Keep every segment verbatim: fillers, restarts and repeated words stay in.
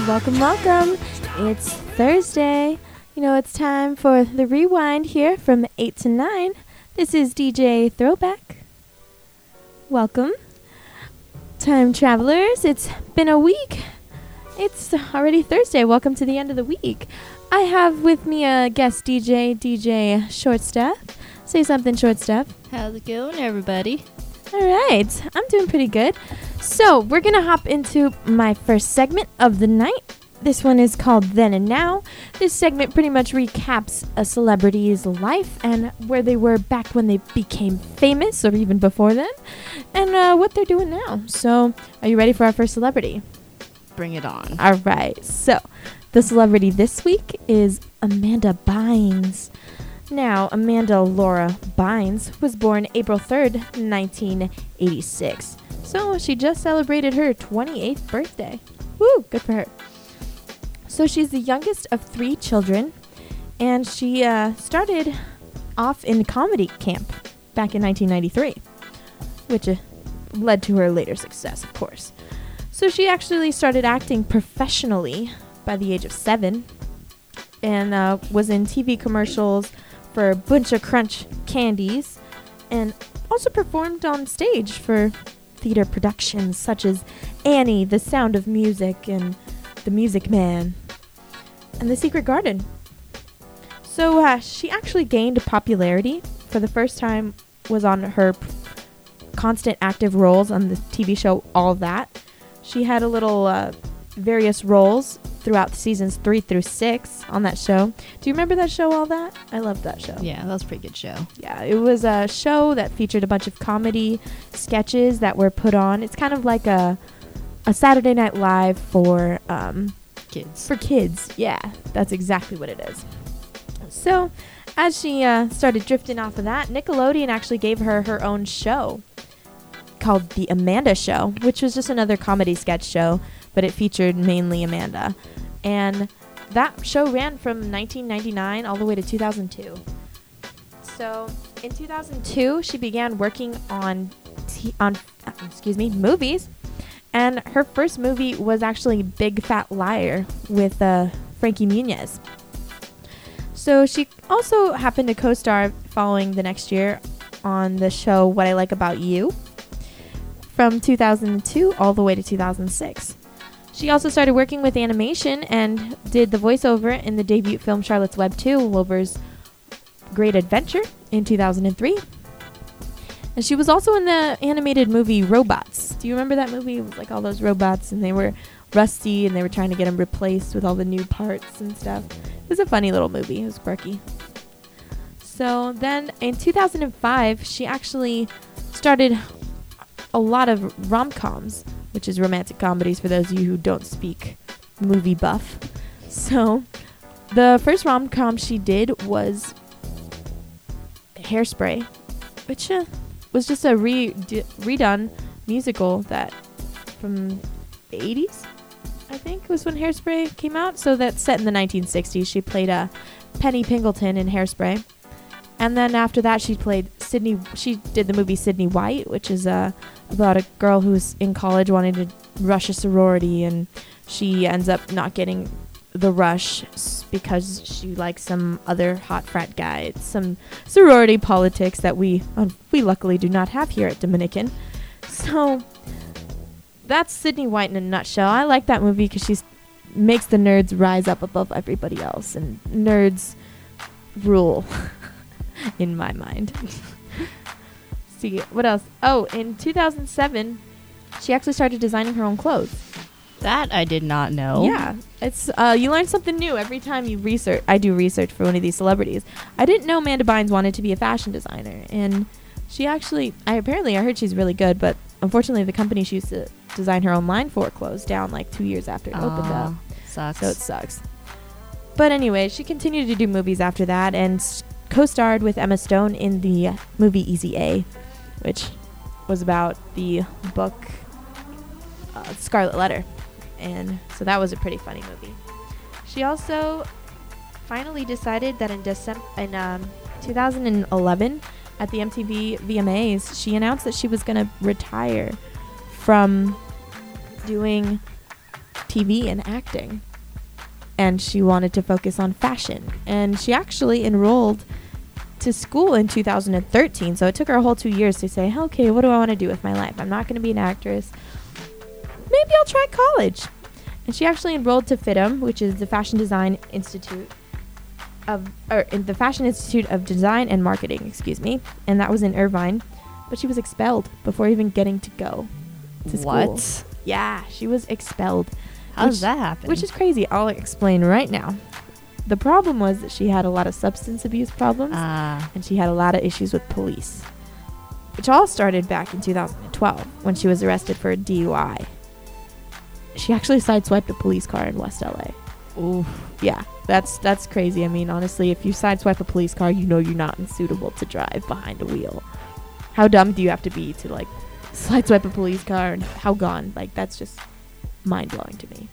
welcome, welcome. It's Thursday. You know, it's time for the rewind here from eight to nine. This is D J Throwback. Welcome. Time travelers, it's been a week. It's already Thursday. Welcome to the end of the week. I have with me a guest D J, D J Shortstuff. Say something, Shortstuff. How's it going, everybody? All right. I'm doing pretty good. So we're going to hop into my first segment of the night. This one is called Then and Now. This segment pretty much recaps a celebrity's life and where they were back when they became famous or even before then, and uh, what they're doing now. So are you ready for our first celebrity? Bring it on. All right. So the celebrity this week is Amanda Bynes. Now, Amanda Laura Bynes was born April third, nineteen eighty-six. So she just celebrated her twenty-eighth birthday. Woo, good for her. So she's the youngest of three children, and she uh, started off in comedy camp back in nineteen ninety-three, which uh, led to her later success, of course. So she actually started acting professionally by the age of seven, and uh, was in T V commercials for Bunch of Crunch candies, and also performed on stage for theater productions such as Annie, The Sound of Music, and The Music Man, and The Secret Garden. So uh, she actually gained popularity for the first time was on her p- constant active roles on the T V show All That. She had a little uh, various roles throughout the seasons three through six on that show. Do you remember that show, All That? I loved that show. Yeah, that was a pretty good show. Yeah, it was a show that featured a bunch of comedy sketches that were put on. It's kind of like a a Saturday Night Live for um, Kids. for kids. Yeah, that's exactly what it is. So, as she uh, started drifting off of that, Nickelodeon actually gave her her own show called The Amanda Show, which was just another comedy sketch show, but it featured mainly Amanda. And that show ran from nineteen ninety-nine all the way to two thousand two. So in two thousand two, she began working on t- on uh, excuse me movies, and her first movie was actually Big Fat Liar with uh, Frankie Muniz. So she also happened to co-star following the next year on the show What I Like About You from two thousand two all the way to two thousand six. She also started working with animation and did the voiceover in the debut film Charlotte's Web two, Wilbur's Great Adventure, in two thousand three. And she was also in the animated movie Robots. Do you remember that movie? It was like all those robots, and they were rusty, and they were trying to get them replaced with all the new parts and stuff. It was a funny little movie. It was quirky. So then in two thousand five, she actually started a lot of rom-coms, which is romantic comedies for those of you who don't speak movie buff. So the first rom-com she did was Hairspray, which uh, was just a re- d- redone musical that from the eighties, I think, was when Hairspray came out. So that's set in the nineteen sixties. She played uh, Penny Pingleton in Hairspray. And then after that, she played Sydney. She did the movie Sydney White, which is uh, about a girl who's in college wanting to rush a sorority, and she ends up not getting the rush s- because she likes some other hot frat guy. It's some sorority politics that we uh, we luckily do not have here at Dominican. So that's Sydney White in a nutshell. I like that movie because she makes the nerds rise up above everybody else, and nerds rule. In my mind. See, what else? Oh, in two thousand seven, she actually started designing her own clothes. That I did not know. Yeah, it's uh, you learn something new every time you research. I do research for one of these celebrities. I didn't know Amanda Bynes wanted to be a fashion designer, and she actually, I apparently I heard she's really good, but unfortunately the company she used to design her own line for closed down like two years after it Aww, opened up. Sucks. So it sucks. But anyway, she continued to do movies after that, and s- co-starred with Emma Stone in the movie Easy A, which was about the book uh, Scarlet Letter, and so that was a pretty funny movie. She also finally decided that in December in um, two thousand eleven at the M T V V M As, she announced that she was going to retire from doing T V and acting. And she wanted to focus on fashion. And she actually enrolled to school in two thousand thirteen. So it took her a whole two years to say, okay, what do I want to do with my life? I'm not going to be an actress. Maybe I'll try college. And she actually enrolled to FIDM, which is the Fashion Design Institute of, or in the Fashion Institute of Design and Marketing, excuse me. And that was in Irvine. But she was expelled before even getting to go to school. What? Yeah, she was expelled. How which, does that happen? Which is crazy. I'll explain right now. The problem was that she had a lot of substance abuse problems, Ah. and she had a lot of issues with police, which all started back in two thousand twelve when she was arrested for a D U I. She actually sideswiped a police car in West L A. Ooh. Yeah, that's that's crazy. I mean, honestly, if you sideswipe a police car, you know you're not suitable to drive behind a wheel. How dumb do you have to be to, like, sideswipe a police car, and how gone? Like, that's just mind-blowing to me.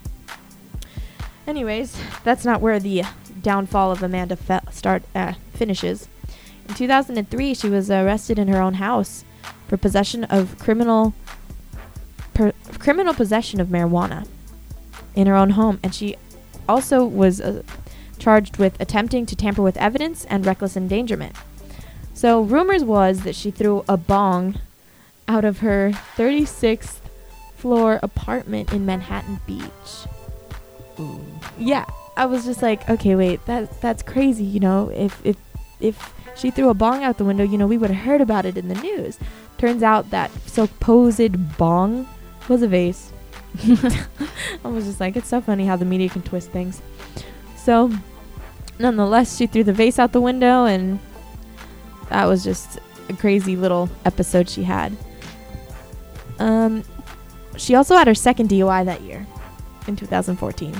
Anyways, that's not where the downfall of Amanda fe- start uh, finishes. In two thousand three, she was arrested in her own house for possession of criminal per- criminal possession of marijuana in her own home, and she also was uh, charged with attempting to tamper with evidence and reckless endangerment. So rumors was that she threw a bong out of her thirty-sixth floor apartment in Manhattan Beach. Ooh. Yeah, I was just like, okay, wait, that that's crazy, you know. If if if she threw a bong out the window, you know, we would have heard about it in the news. Turns out that supposed bong was a vase. I was just like, it's so funny how the media can twist things. So, nonetheless, she threw the vase out the window, and that was just a crazy little episode she had. Um, she also had her second D U I that year, in two thousand fourteen.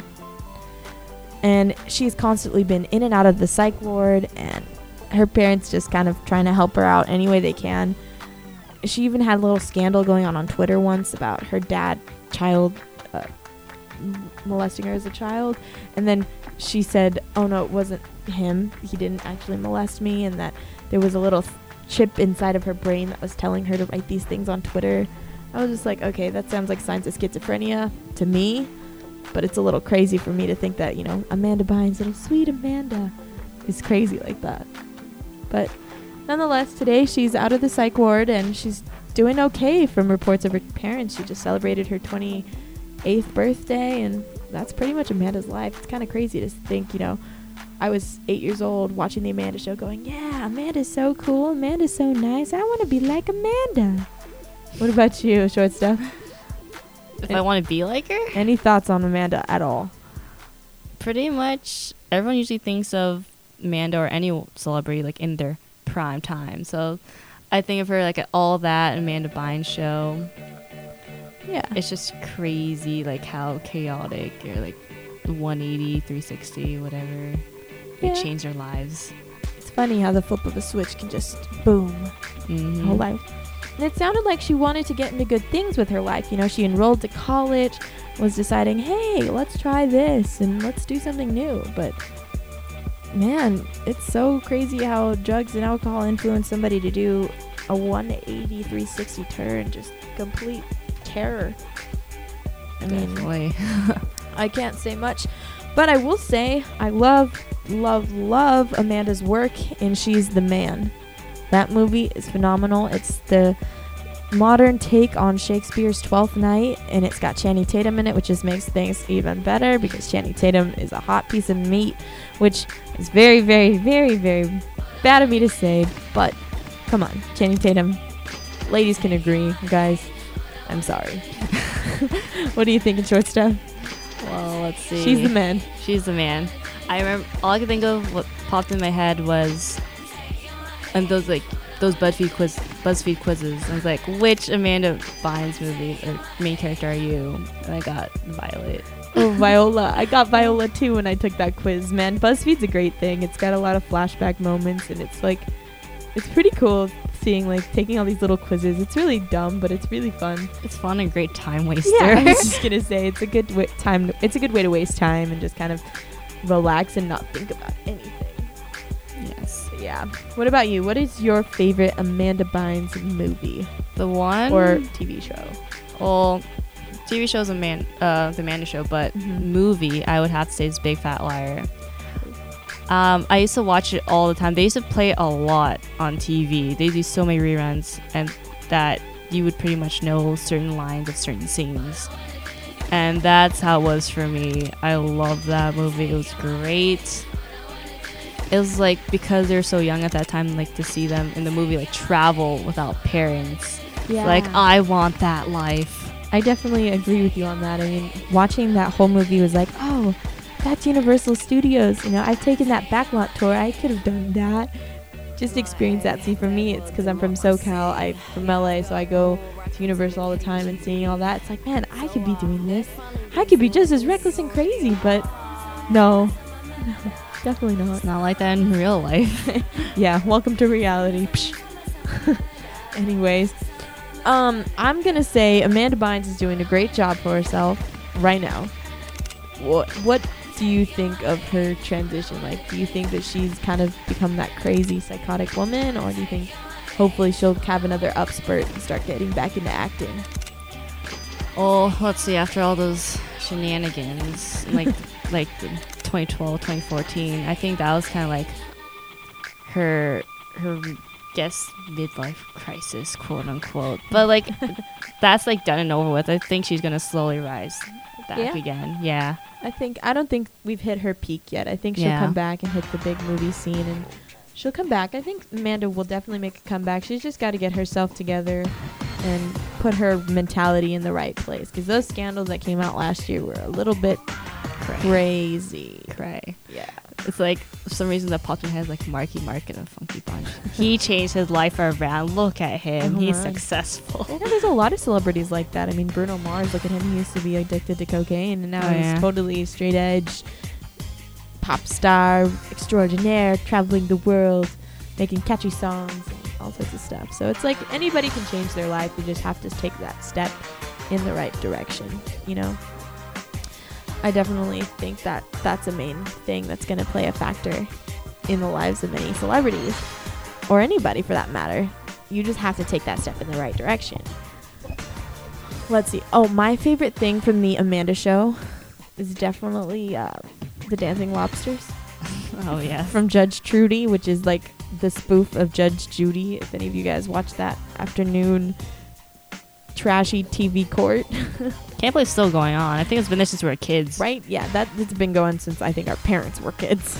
And she's constantly been in and out of the psych ward, and her parents just kind of trying to help her out any way they can. She even had a little scandal going on on Twitter once about her dad child uh, m- molesting her as a child, and then she said, oh no, it wasn't him, he didn't actually molest me, and that there was a little th- chip inside of her brain that was telling her to write these things on Twitter. I was just like, okay, that sounds like signs of schizophrenia to me, but it's a little crazy for me to think that, you know, Amanda Bynes, little sweet Amanda, is crazy like that. But nonetheless, today she's out of the psych ward, and she's doing okay from reports of her parents. She just celebrated her twenty-eighth birthday, and that's pretty much Amanda's life. It's kind of crazy to think, you know, I was eight years old watching the Amanda Show going, yeah, Amanda's so cool, Amanda's so nice, I want to be like Amanda. What about you, Short Stuff? If Any- I want to be like her? Any thoughts on Amanda at all? Pretty much everyone usually thinks of Amanda or any celebrity like in their prime time. So I think of her like at all that Amanda Bynes show. Yeah. It's just crazy like how chaotic or like one eighty, three sixty, whatever. Yeah. They change their lives. It's funny how the flip of a switch can just boom. Mm-hmm. Whole life. And it sounded like she wanted to get into good things with her life. You know, she enrolled to college, was deciding, hey, let's try this and let's do something new. But man, it's so crazy how drugs and alcohol influence somebody to do a one eighty, three sixty turn. Just complete terror. I mean, Definitely. I can't say much, but I will say I love, love, love Amanda's work in She's the Man. That movie is phenomenal. It's the modern take on Shakespeare's Twelfth Night, and it's got Channing Tatum in it, which just makes things even better because Channing Tatum is a hot piece of meat, which is very, very, very, very bad of me to say, but come on, Channing Tatum. Ladies can agree, guys. I'm sorry. What do you think, in Short Stuff? Well, let's see. She's the man. She's the man. I remember all I could think of what popped in my head was and those like those BuzzFeed quiz BuzzFeed quizzes. I was like, which Amanda Bynes movie or main character are you? And I got Violet. Oh, Viola. I got Viola too when I took that quiz, man. BuzzFeed's a great thing. It's got a lot of flashback moments, and it's like, it's pretty cool seeing, like, taking all these little quizzes. It's really dumb, but it's really fun. It's fun and great time waster. Yeah, I was just gonna say, it's a good wa- time. It's a good way to waste time and just kind of relax and not think about anything. Yes. But yeah. What about you? What is your favorite Amanda Bynes movie The one or T V show? well, T V show's a man, uh, the Amanda Show, but Mhm. movie I would have to say is Big Fat Liar. Um, I used to watch it all the time. They used to play it a lot on T V. They do so many reruns, and that you would pretty much know certain lines of certain scenes. And that's how it was for me. I love that movie. It was great. It was like, because they're so young at that time, like to see them in the movie like travel without parents. Yeah. Like, I want that life. I definitely agree with you on that. I mean, watching that whole movie was like, oh, that's Universal Studios. You know, I've taken that backlot tour. I could have done that. Just experience that. See, for me, it's because I'm from SoCal. I'm from L A, so I go to Universal all the time and seeing all that. It's like, man, I could be doing this. I could be just as reckless and crazy, but no, no definitely not. It's not like that in real life. Yeah, welcome to reality. Anyways, um, I'm gonna say Amanda Bynes is doing a great job for herself right now. What what do you think of her transition? Like, do you think that she's kind of become that crazy psychotic woman, or do you think hopefully she'll have another upspurt and start getting back into acting? Oh, let's see. After all those shenanigans, like like the twenty twelve, twenty fourteen, I think that was kind of like her her guess midlife crisis, quote unquote. But like that's like done and over with. I think she's gonna slowly rise back Yeah. again. Yeah. I think I don't think we've hit her peak yet. I think she'll Yeah. come back and hit the big movie scene, and she'll come back. I think Amanda will definitely make a comeback. She's just got to get herself together and put her mentality in the right place, because those scandals that came out last year were a little bit crazy. Cray. Yeah. It's like, for some reason, that popped in my head like Marky Mark and a Funky Bunch. He changed his life around. Look at him. Oh He's my. successful. I know there's a lot of celebrities like that. I mean, Bruno Mars, look at him. He used to be addicted to cocaine, and now Oh, he's yeah. totally straight edge, pop star, extraordinaire, traveling the world, making catchy songs, and all sorts of stuff. So it's like anybody can change their life. You just have to take that step in the right direction, you know? I definitely think that that's a main thing that's going to play a factor in the lives of many celebrities, or anybody for that matter. You just have to take that step in the right direction. Let's see. Oh, my favorite thing from the Amanda Show is definitely uh, the Dancing Lobsters Oh, yeah. from Judge Trudy, which is like the spoof of Judge Judy. If any of you guys watch that afternoon trashy T V court. Can't believe it's still going on. I think it's been there since we were kids. Right? Yeah, that it's been going since I think our parents were kids.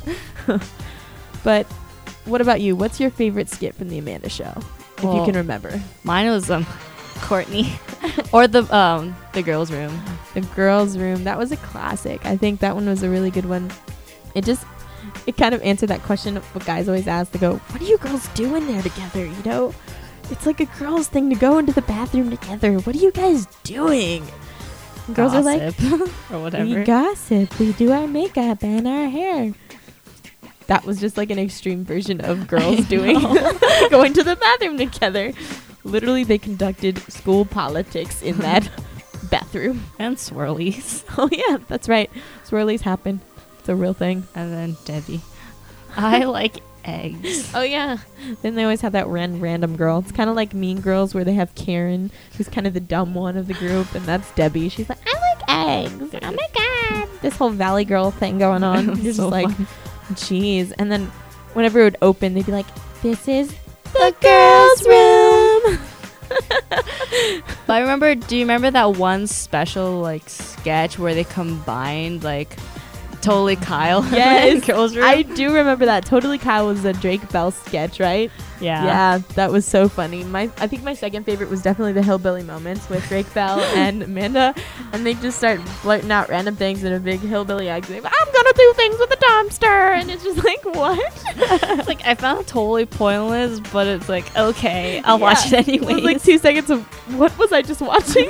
But what about you? What's your favorite skit from the Amanda Show, if you Well, can remember? Mine was um, Courtney. Or the um the girls' room. The Girls' Room. That was a classic. I think that one was a really good one. It just, it kind of answered that question what guys always ask. They go, what are you girls doing there together, you know? It's like a girls' thing to go into the bathroom together. What are you guys doing? And girls are like, or whatever. we gossip. We do our makeup and our hair. That was just like an extreme version of girls doing going to the bathroom together. Literally, they conducted school politics in that bathroom. And swirlies. Oh yeah, that's right. Swirlies happen. It's a real thing. And then Debbie. I like eggs. Oh yeah. Then they always have that ran- random girl. It's kind of like Mean Girls, where they have Karen, who's kind of the dumb one of the group, and that's Debbie. She's like, I like eggs. Oh my god. This whole Valley Girl thing going on. You're just So like, fun. jeez. And then whenever it would open, they'd be like, this is the girls' room. But I remember, do you remember that one special like sketch where they combined like Totally Kyle? Yes. Girls' room? I do remember that. Totally Kyle was a Drake Bell sketch, right? yeah. Yeah, that was so funny. My, I think my second favorite was definitely the Hillbilly Moments with Drake Bell and Amanda, and they just start blurting out random things in a big hillbilly accent. I'm gonna do things with a dumpster, and it's just like, what? It's like, I found it totally pointless, but it's like, okay, I'll Yeah. watch it It anyway. was like two seconds of what was I just watching?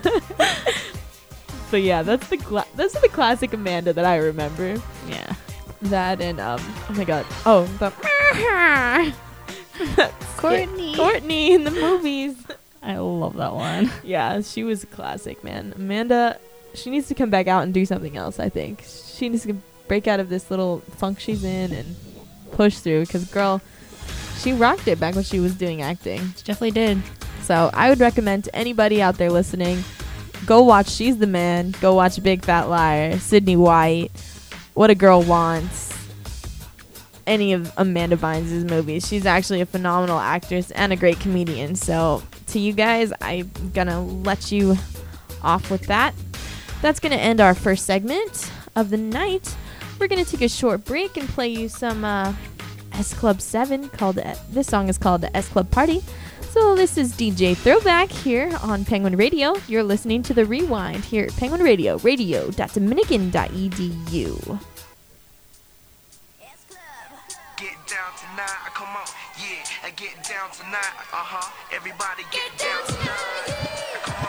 So yeah, that's the cla- that's the classic Amanda that I remember. yeah. That and um, oh my god, oh the Courtney. Courtney in the movies. I love that one. Yeah, she was a classic, man. Amanda, she needs to come back out and do something else, I think. She needs to break out of this little funk she's in and push through, because, girl, she rocked it back when she was doing acting. She definitely did. So I would recommend to anybody out there listening, go watch She's the Man. Go watch Big Fat Liar. Sydney White. What a Girl Wants. Any of Amanda Bynes' movies. She's actually a phenomenal actress and a great comedian. So to you guys, I'm gonna let you off with that. That's gonna end our first segment of the night. We're gonna take a short break and play you some uh, S Club seven. Called uh, this song is called the S Club Party. So this is D J Throwback here on Penguin Radio. You're listening to the Rewind here at Penguin Radio, radio dot dominican dot e d u. Get down tonight, come on, yeah, get down tonight, uh-huh, everybody get down tonight, come on.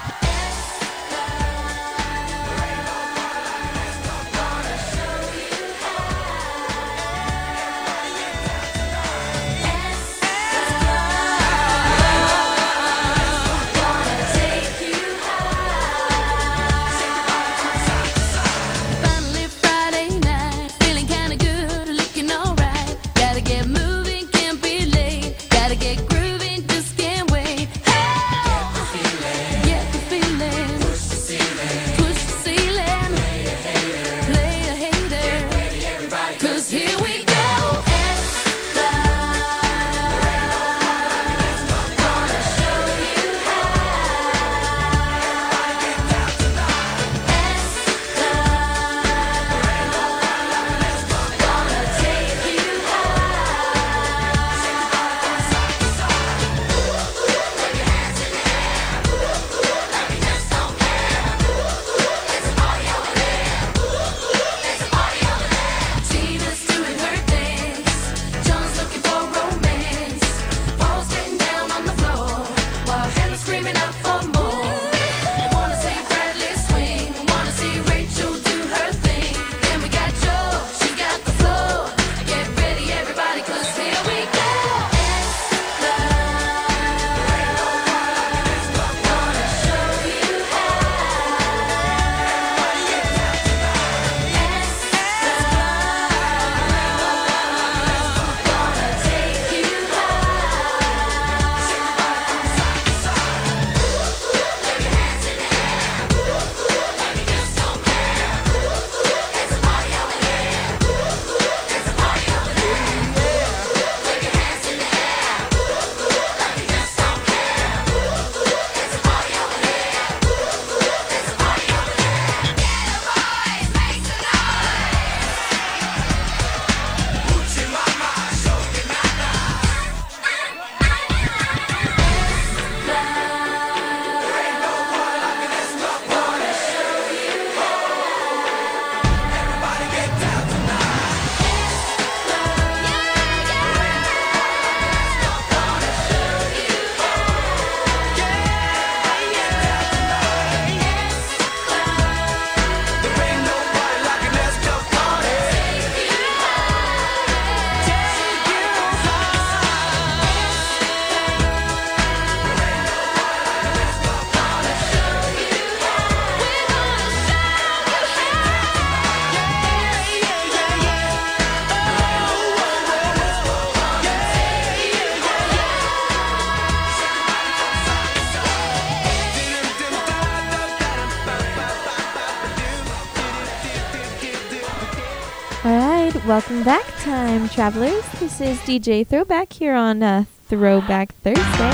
Welcome back, time travelers. This is D J Throwback here on uh, Throwback Thursday.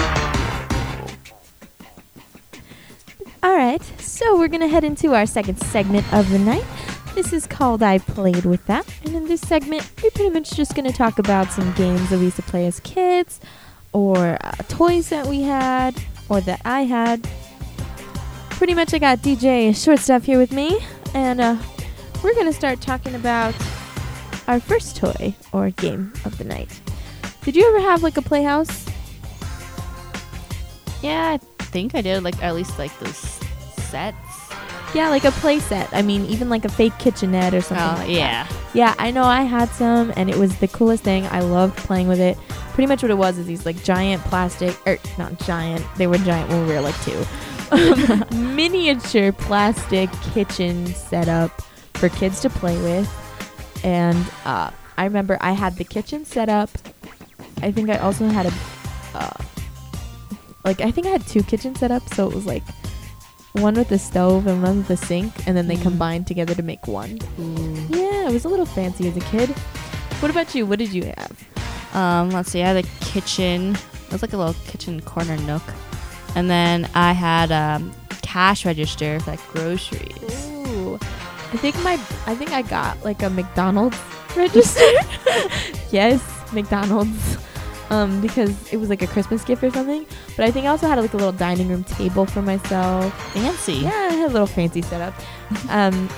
Alright, so we're going to head into our second segment of the night. This is called I Played With That. And in this segment, we're pretty much just going to talk about some games that we used to play as kids, or uh, toys that we had, or that I had. Pretty much I got D J Short Stuff here with me, and uh, we're going to start talking about our first toy or game of the night. Did you ever have like a playhouse? Yeah, I think I did. Like at least like those sets. Yeah, like a play set. I mean, even like a fake kitchenette or something. Oh, like yeah. That. Yeah, I know I had some, and it was the coolest thing. I loved playing with it. Pretty much what it was is these like giant plastic, or not giant. They were giant when we were like two. Miniature plastic kitchen setup for kids to play with. And uh, I remember I had the kitchen set up. I think I also had a, uh, like, I think I had two kitchens set up. So it was like one with the stove and one with the sink, and then they Mm. combined together to make one. Ooh. Yeah, it was a little fancy as a kid. What about you? What did you have? Um, let's see. I had a kitchen. It was like a little kitchen corner nook, and then I had um cash register for like groceries. Ooh, I think my I think I got like a McDonald's register. Yes, McDonald's. Um, because it was like a Christmas gift or something. But I think I also had like a little dining room table for myself. Fancy. Yeah, I had a little fancy setup. Um,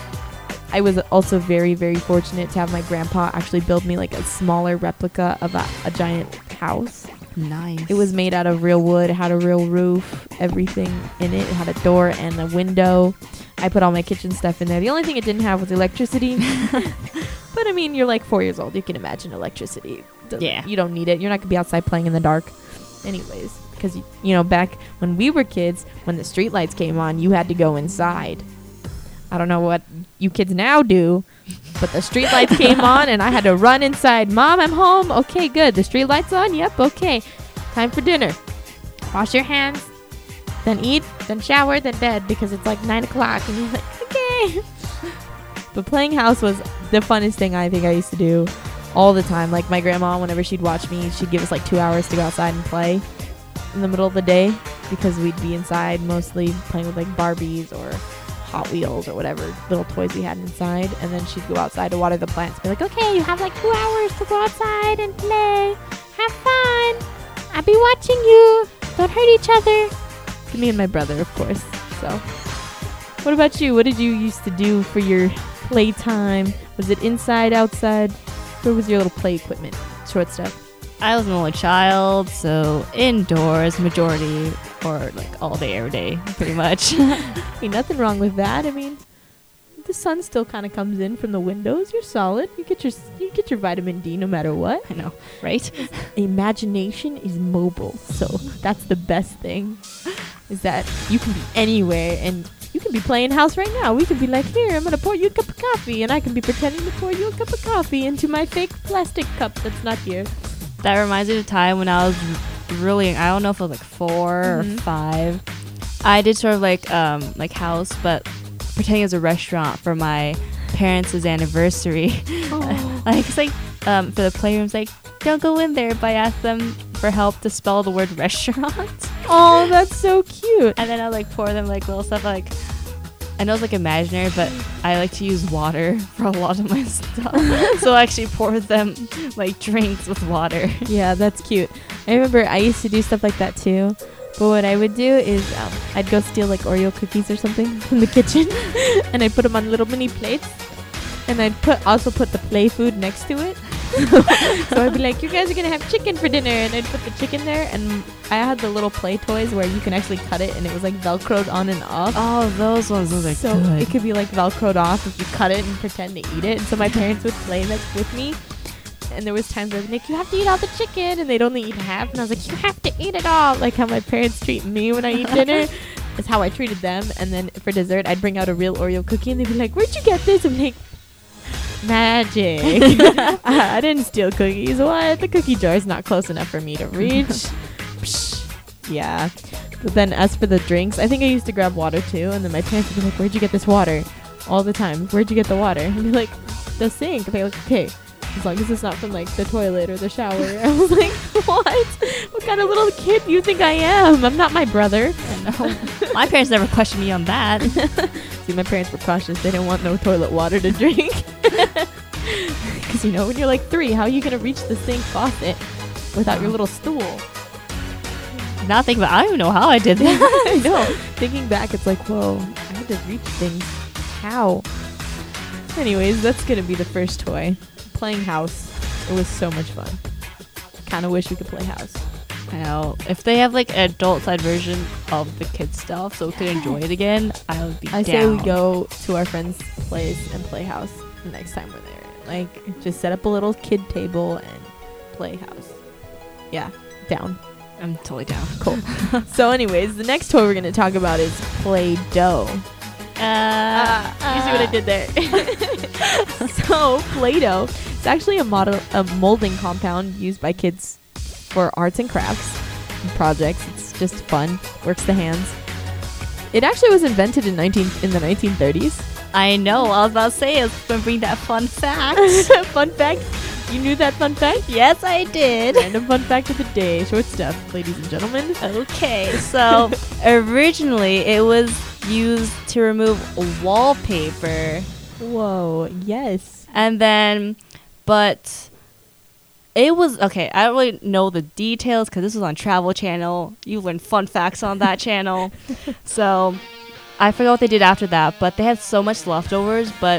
I was also very, very fortunate to have my grandpa actually build me like a smaller replica of a, a giant house. Nice. It was made out of real wood. It had a real roof, everything in it. It had a door and a window. I put all my kitchen stuff in there. The only thing it didn't have was electricity. But I mean, you're like four years old. You can imagine electricity. Doesn't- Yeah. You don't need it. You're not going to be outside playing in the dark. Anyways, because, you know, back when we were kids, when the street lights came on, you had to go inside. I don't know what you kids now do, but the street lights came on and I had to run inside. Mom, I'm home. Okay, good. The street lights on? Yep, okay. Time for dinner. Wash your hands, then eat, then shower, then bed because it's like nine o'clock. And you're like, okay. But playing house was the funnest thing I think I used to do all the time. Like my grandma, whenever she'd watch me, she'd give us like two hours to go outside and play in the middle of the day because we'd be inside mostly playing with like Barbies or Hot Wheels or whatever little toys we had inside. And then she'd go outside to water the plants. Be like, okay, you have like two hours to go outside and play. Have fun. I'll be watching you. Don't hurt each other. To me and my brother, of course. So, what about you? What did you used to do for your playtime? Was it inside, outside? Where was your little play equipment? Short stuff. I was an only child, so indoors majority, or like all day, every day, pretty much. I mean, nothing wrong with that. I mean, the sun still kind of comes in from the windows. You're solid. You get your you get your vitamin D no matter what. I know, right? Imagination is mobile, so that's the best thing. Is that you can be anywhere and you can be playing house right now. We could be like, here, I'm gonna pour you a cup of coffee, and I can be pretending to pour you a cup of coffee into my fake plastic cup that's not here. That reminds me of a time when I was really, I don't know if I was like four Mhm. or five. I did sort of like um like house, but pretending as a restaurant for my parents' anniversary. Oh. Like it's like um for the playrooms, like don't go in there, but I asked them for help to spell the word restaurant. Oh, that's so cute. And then I like pour them like little stuff like. I know it's like imaginary, but I like to use water for a lot of my stuff. So I actually pour them like drinks with water. Yeah, that's cute. I remember I used to do stuff like that too. But what I would do is um, I'd go steal like Oreo cookies or something from the kitchen, and I'd put them on little mini plates, and I'd put also put the play food next to it. So I'd be like, you guys are gonna have chicken for dinner, and I'd put the chicken there, and I had the little play toys where you can actually cut it, and it was like velcroed on and off. Oh, those ones, those are So good. it could be like velcroed off if you cut it and pretend to eat it. And so my parents would play that with me. And there was times where I'd be like, you have to eat all the chicken, and they'd only eat half. And I was like, you have to eat it all. Like how my parents treat me when I eat dinner is how I treated them. And then for dessert, I'd bring out a real Oreo cookie, and they'd be like, where'd you get this? I'm like, magic. I didn't steal cookies. What? The cookie jar is not close enough for me to reach. Psh. Yeah. But then as for the drinks, I think I used to grab water too. And then my parents would be like, where'd you get this water? All the time. Where'd you get the water? And be like, the sink. They're like, okay. As long as it's not from like the toilet or the shower. I was like, what? What kind of little kid do you think I am? I'm not my brother. No. My parents never questioned me on that. See, my parents were cautious. They didn't want no toilet water to drink. Because, you know, when you're like three, how are you going to reach the sink faucet without your little stool? Now think about, I don't even know how I did that. I know. Thinking back, it's like, whoa, I had to reach things. How? Anyways, that's going to be the first toy. Playing house. It was so much fun. Kind of wish we could play house. I know. If they have like an adult side version of the kids stuff so we could enjoy it again, I would be I down. say we go to our friend's place and play house the next time we're there. Like, just set up a little kid table and play house. Yeah, down. I'm totally down. Cool. So anyways, the next toy we're going to talk about is Play-Doh. Uh, You see what I did there? So, Play-Doh is actually a model, a molding compound used by kids for arts and crafts and projects. It's just fun. Works the hands. It actually was invented in nineteen in the nineteen thirties. I know. I was about to say, I was going to bring that fun fact. Fun fact. You knew that fun fact? Yes, I did. Random fun fact of the day. Short stuff, ladies and gentlemen. Okay, so originally it was used to remove wallpaper. Whoa, yes. And then, but it was, okay, I don't really know the details because this was on Travel Channel. You learn fun facts on that channel. So I forgot what they did after that, but they had so much leftovers, but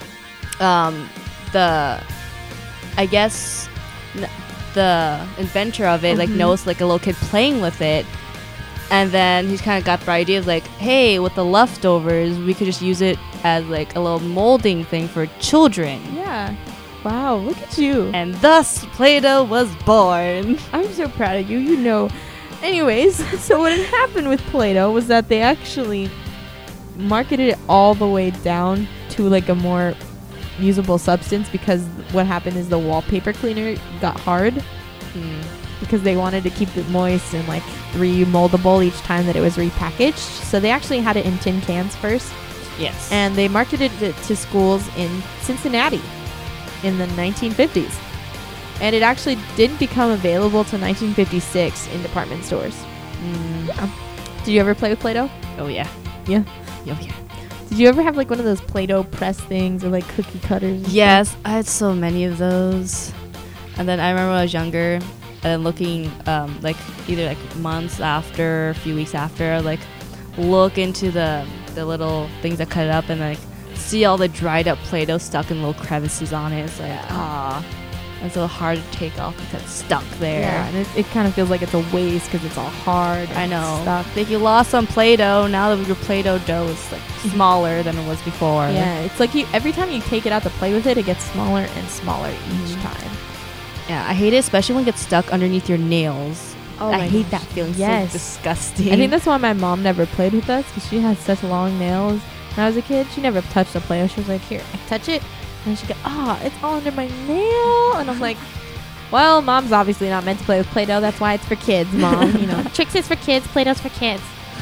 um, the, I guess, n- the inventor of it, like, Mhm. noticed, like, a little kid playing with it. And then he's kind of got the idea of, like, hey, with the leftovers, we could just use it as, like, a little molding thing for children. Yeah. Wow, look at you. And thus, Play-Doh was born. I'm so proud of you. You know. Anyways, so what had happened with Play-Doh was that they actually marketed it all the way down to like a more usable substance, because what happened is the wallpaper cleaner got hard Hmm. because they wanted to keep it moist and like remoldable each time that it was repackaged. So they actually had it in tin cans first, Yes. and they marketed it to schools in Cincinnati in the nineteen fifties. And it actually didn't become available till nineteen fifty-six in department stores. Mm. Yeah. Did you ever play with Play-Doh? Oh, yeah. Yeah. Oh, yeah. Did you ever have like one of those Play-Doh press things or like cookie cutters? and Yes, I had so many of those. And then I remember when I was younger, and then looking, um, like, either like months after, a few weeks after, like, look into the the little things that cut it up and like see all the dried up Play-Doh stuck in little crevices on it. It's like, Yeah. ah, it's a little hard to take off because it's stuck there. Yeah, and it, it kind of feels like it's a waste because it's all hard. I and know. stuff. If you lost some Play-Doh, now that your Play-Doh dough is like smaller than it was before. Yeah, it's like you every time you take it out to play with it, it gets smaller and smaller each Mhm. time. Yeah, I hate it, especially when it gets stuck underneath your nails. Oh I my hate gosh, that feeling. yes. So disgusting. I think that's why my mom never played with us, because she had such long nails. When I was a kid, she never touched a Play-Doh. She was like, "Here, I touch it," and she'd go, "Ah, it's all under my nail," and I'm like, "Well, mom's obviously not meant to play with Play-Doh. That's why it's for kids, mom. You know, Tricks is for kids, Play-Doh's for kids."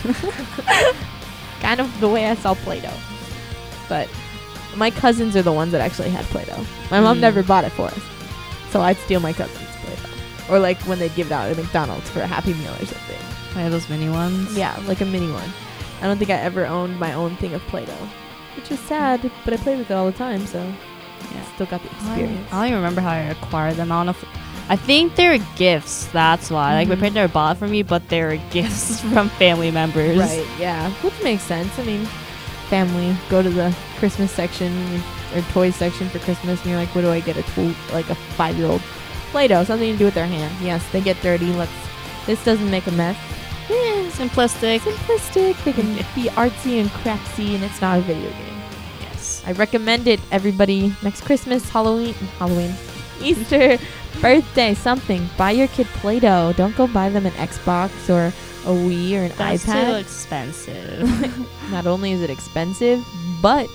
Kind of the way I saw Play-Doh. But my cousins are the ones that actually had Play-Doh. My mom Mm. never bought it for us, so I'd steal my cousins' Play-Doh, or like when they'd give it out at McDonald's for a Happy Meal or something. I have those mini ones. Yeah, like a mini one. I don't think I ever owned my own thing of Play-Doh, which is sad, but I played with it all the time, so Yeah. still got the I don't, experience. I don't even remember how I acquired them. I don't know if, I think they're gifts. That's why. Like, my Mhm. parents never bought it for me, but they're gifts from family members. Right, yeah, which makes sense. I mean, family go to the Christmas section or toys section for Christmas, and you're like, what do I get a tw- like a five-year-old Play-Doh? Something to do with their hands. Yes, they get dirty. Let's. This doesn't make a mess. Yeah, simplistic. Simplistic. They can be artsy and craftsy, and it's not a video game. Yes. I recommend it, everybody. Next Christmas, Halloween, Halloween, Easter, birthday, something. Buy your kid Play-Doh. Don't go buy them an Xbox or a Wii or an That's too iPad. expensive. Not only is it expensive, but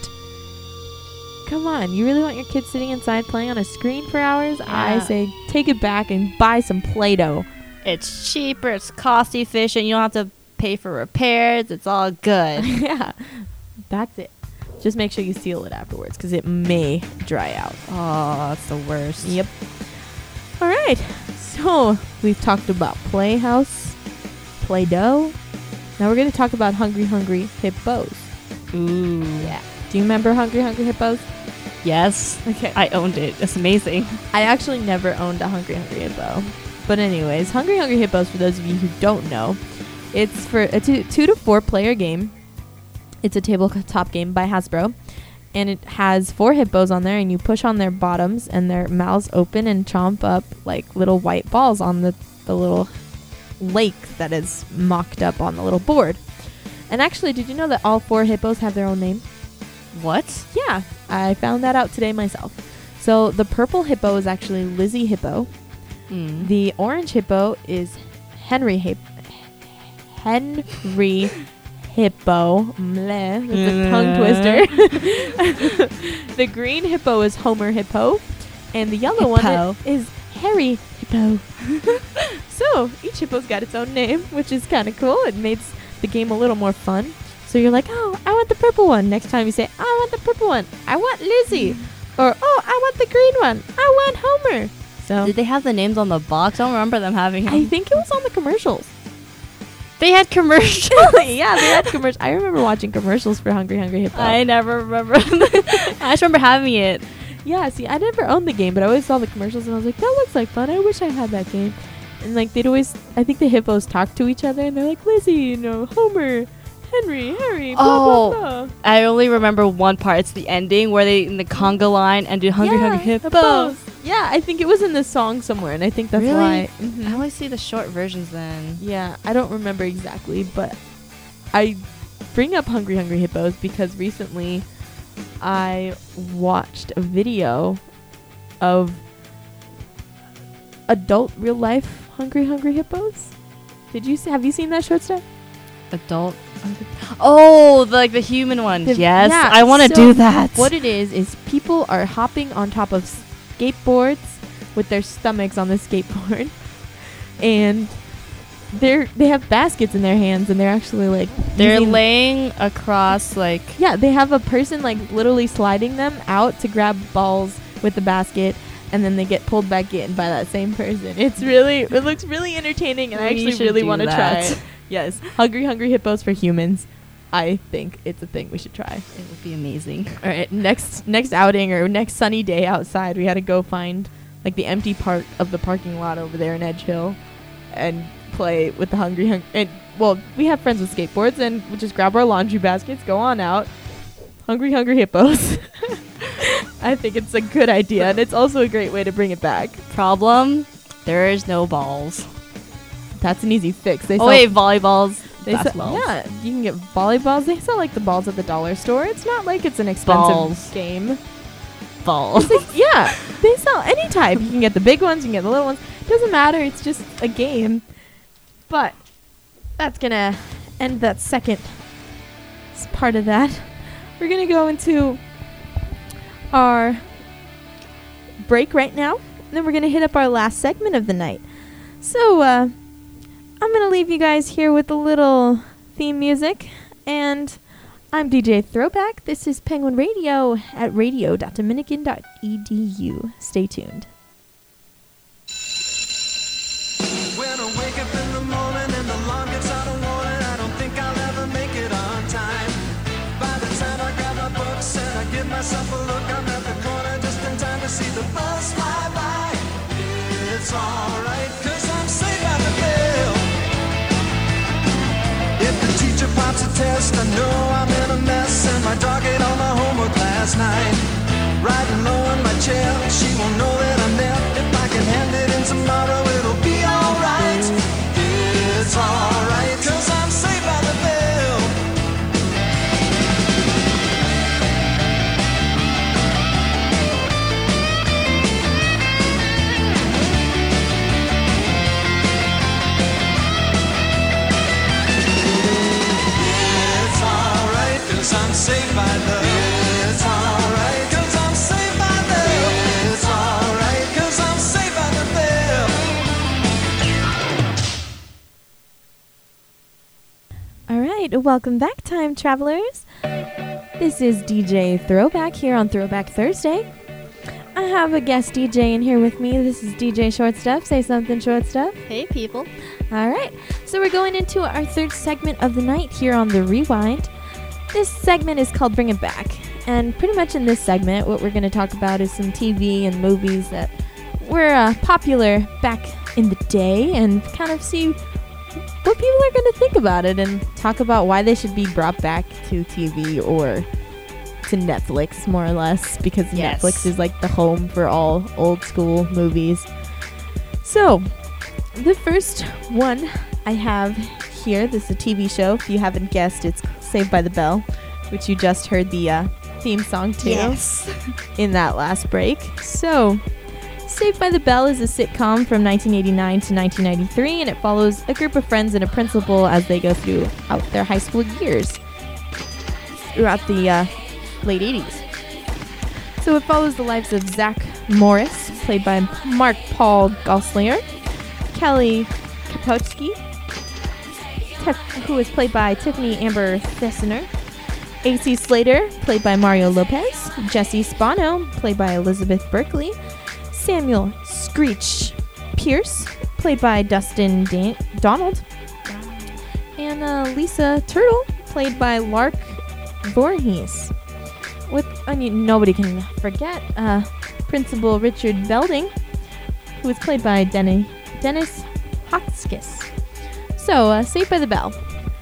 come on, you really want your kid sitting inside playing on a screen for hours? I Yeah. say take it back and buy some Play-Doh. It's cheaper. It's cost efficient. You don't have to pay for repairs. It's all good. Yeah, that's it. Just make sure you seal it afterwards, because it may dry out. Oh, that's the worst. Yep. All right. So we've talked about Playhouse, Play-Doh. Now we're going to talk about Hungry Hungry Hippos. Ooh. Yeah. Do you remember Hungry Hungry Hippos? Yes. Okay. I owned it. It's amazing. I actually never owned a Hungry Hungry Hippo. But anyways, Hungry Hungry Hippos, for those of you who don't know, it's for a two, two to four player game. It's a tabletop game by Hasbro. And it has four hippos on there, and you push on their bottoms, and their mouths open and chomp up like little white balls on the, the little lake that is mocked up on the little board. And actually, did you know that all four hippos have their own name? What? Yeah, I found that out today myself. So the purple hippo is actually Lizzie Hippo. Mm. The orange hippo is Henry Hip Henry Hippo. Mleh, that's a tongue twister. The green hippo is Homer Hippo, and the yellow Hippo. one is Harry Hippo. So each hippo's got its own name, which is kind of cool. It makes the game a little more fun. So you're like, oh, I want the purple one. Next time you say, I want the purple one. I want Lizzie. Or, oh, I want the green one. I want Homer. So Did they have the names on the box? I don't remember them having them. I think it was on the commercials. They had commercials. Yeah, they had commercials. I remember watching commercials for Hungry Hungry Hippo. I never remember. I just remember having it. Yeah, see, I never owned the game, but I always saw the commercials and I was like, that looks like fun. I wish I had that game. And like they'd always, I think the hippos talk to each other and they're like, Lizzie, you know, Homer, Henry, Harry, blah, Oh. blah, blah. I only remember one part. It's the ending where they in the conga line and do Hungry Yeah, Hungry Hippo. hippos. Yeah, I think it was in the song somewhere, and I think that's Really? why. Mhm. I only see the short versions then. Yeah, I don't remember exactly, but I bring up Hungry Hungry Hippos because recently I watched a video of adult real life Hungry Hungry Hippos. Did you see, have you seen that short stuff? Adult. Oh, the, like the human one. The- yes, yeah, I want to so do that. What it is is people are hopping on top of skateboards with their stomachs on the skateboard, and they're they have baskets in their hands, and they're actually like They're using- laying across like. Yeah, they have a person like literally sliding them out to grab balls with the basket, and then they get pulled back in by that same person. It's really, it looks really entertaining, and I We actually should really do want to try that. it. Yes, Hungry Hungry Hippos for humans. I think it's a thing we should try. It would be amazing. All right, next next outing or next sunny day outside, we had to go find like the empty part of the parking lot over there in Edge Hill, and play with the Hungry Hungry. And well, we have friends with skateboards, and we just grab our laundry baskets, go on out. Hungry Hungry Hippos. I think it's a good idea, and it's also a great way to bring it back. Problem: there is no balls. That's an easy fix. They Oh sell, wait, volleyballs. they sell, basketballs. yeah, you can get volleyballs. They sell like the balls at the dollar store. It's not like it's an expensive Balls. game. Balls. It's like, yeah, they sell any type. You can get the big ones, you can get the little ones. Doesn't matter. It's just a game. But that's gonna end that second s- part of that. We're gonna go into our break right now. And then we're gonna hit up our last segment of the night. So uh, I'm gonna leave you guys here with a little theme music, and I'm D J Throwback. This is Penguin Radio at radio dot dominican dot e d u. Stay tuned. When I wake up in the morning and the alarm gets out of warning, I don't think I'll ever make it on time. By the time I grab my books and I give myself a look, I'm at the corner just in time to see the bus fly by. It's alright, cause I'm safe at the bell. If the teacher pops a test, I know I'm in a mess, and my dog ate all my homework last night. Riding low in my chair, she won't know that I'm there. If I can hand it in tomorrow, it'll be alright. It's alright, cause I'm safe by the bell. It's alright, cause I'm safe by the It's alright, cause I'm safe by the It's alright, cause I'm safe by the bell. All right, welcome back, time travelers. This is D J Throwback here on Throwback Thursday. I have a guest D J in here with me. This is D J Short Stuff. Say something, Short Stuff. Hey, people. All right, so we're going into our third segment of the night here on The Rewind. This segment is called Bring It Back. And pretty much in this segment, what we're going to talk about is some T V and movies that were uh, popular back in the day, and kind of see what people are going to think about it, and talk about why they should be brought back to T V or to Netflix, more or less, because Yes. Netflix is like the home for all old school movies. So, the first one I have here, this is a T V show. If you haven't guessed, it's Saved by the Bell, which you just heard the uh, theme song to in that last break. So, Saved by the Bell is a sitcom from nineteen eighty-nine to nineteen ninety-three, and it follows a group of friends and a principal as they go throughout their high school years throughout the uh, late eighties. So it follows the lives of Zach Morris, played by Mark Paul Gosselaar, Kelly Kapowski, Tef- who was played by Tiffany Amber Thessener. A C Slater, played by Mario Lopez. Jesse Spano, played by Elizabeth Berkley. Samuel Screech Pierce, played by Dustin Dan- Donald. And uh, Lisa Turtle, played by Lark Voorhees. With, I mean, nobody can forget uh, Principal Richard Belding, who was played by Denny, Dennis Hotchkiss. So, uh, Saved by the Bell.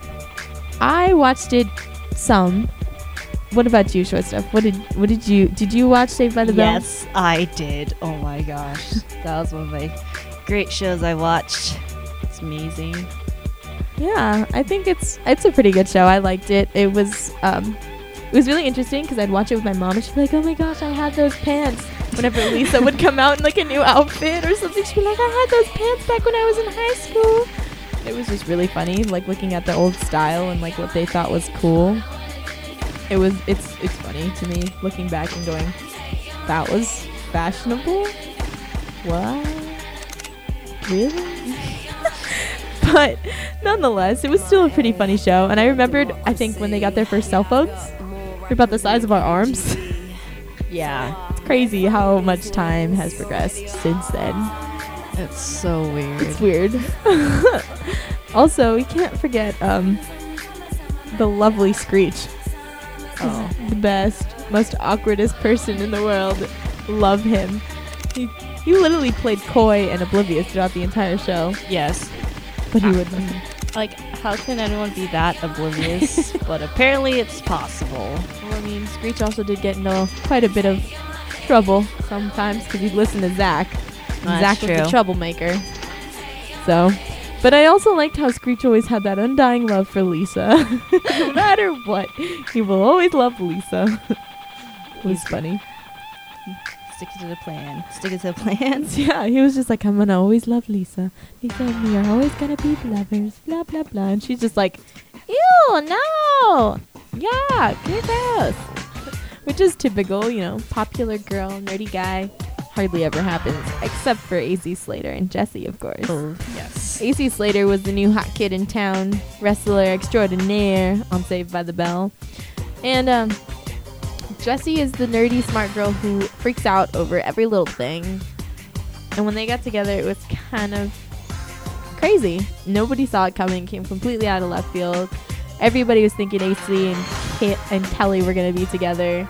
I watched it some. What about you, Short Stuff? What did what did you did you watch Saved by the Bell? Yes, I did. Oh my gosh, that was one of my great shows I watched. It's amazing. Yeah, I think it's it's a pretty good show. I liked it. It was um, it was really interesting because I'd watch it with my mom and she'd be like, "Oh my gosh, I had those pants." Whenever Lisa would come out in like a new outfit or something, she'd be like, "I had those pants back when I was in high school." It was just really funny, like looking at the old style and like what they thought was cool. It was it's it's funny to me looking back and going, that was fashionable? What? Really? But nonetheless, it was still a pretty funny show. And I remembered, I think, when they got their first cell phones, they're about the size of our arms. Yeah, It's crazy how much time has progressed since then. it's so weird. It's weird. Also, we can't forget um, the lovely Screech. Oh. The best, most awkwardest person in the world. Love him. He, he literally played coy and oblivious throughout the entire show, Yes. but he Ah. would listen. Like, how can anyone be that oblivious? But apparently it's possible. Well, I mean, Screech also did get into quite a bit of trouble sometimes because he'd listen to Zach. And That's Zach was the true. troublemaker. So, but I also liked how Screech always had that undying love for Lisa. No matter what, he will always love Lisa. It was funny. Stick to the plan. Stick to the plans. Yeah, he was just like, I'm gonna always love Lisa. Lisa and me are always gonna be lovers. Blah blah blah. And she's just like, ew, no, yeah, get gross. Which is typical, you know, popular girl, nerdy guy. Hardly ever happens, except for A C Slater and Jesse, of course. Oh, yes. A C Slater was the new hot kid in town, wrestler extraordinaire on Saved by the Bell. And um, Jessie is the nerdy smart girl who freaks out over every little thing. And when they got together, it was kind of crazy. Nobody saw it coming, came completely out of left field. Everybody was thinking A C and, Ke- and Kelly were going to be together.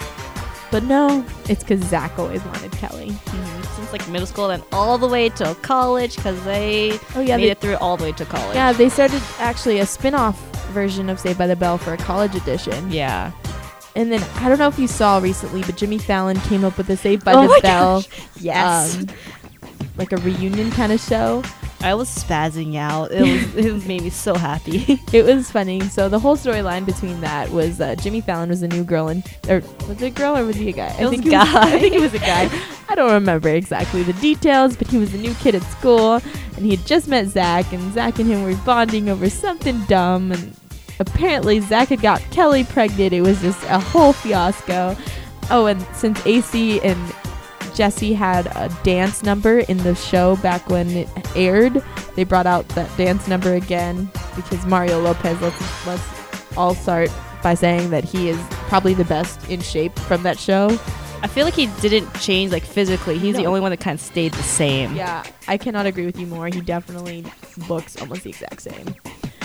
But no, it's because Zach always wanted Kelly. Mhm. Since like middle school, then all the way to college, because they Oh, yeah, made they- it through all the way to college. Yeah, they started actually a spin-off version of Saved by the Bell for a college edition. Yeah. And then I don't know if you saw recently, but Jimmy Fallon came up with a Saved by Oh the my Bell, gosh. Yes. um, like a reunion kind of show. I was spazzing out. It was it made me so happy. It was funny. So the whole storyline between that was uh, Jimmy Fallon was a new girl, and or was it a girl or was he a guy? It was think a he was, guy. I think he was a guy. I don't remember exactly the details, but he was a new kid at school, and he had just met Zach, and Zach and him were bonding over something dumb, and apparently Zach had got Kelly pregnant. It was just a whole fiasco. Oh, and since A C and Jesse had a dance number in the show back when it aired, they brought out that dance number again because Mario Lopez, let's, let's all start by saying that he is probably the best in shape from that show. I feel like he didn't change like physically. He's the No. only one that kind of stayed the same. Yeah, I cannot agree with you more. He definitely looks almost the exact same.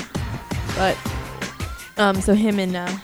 But, um, so him and uh,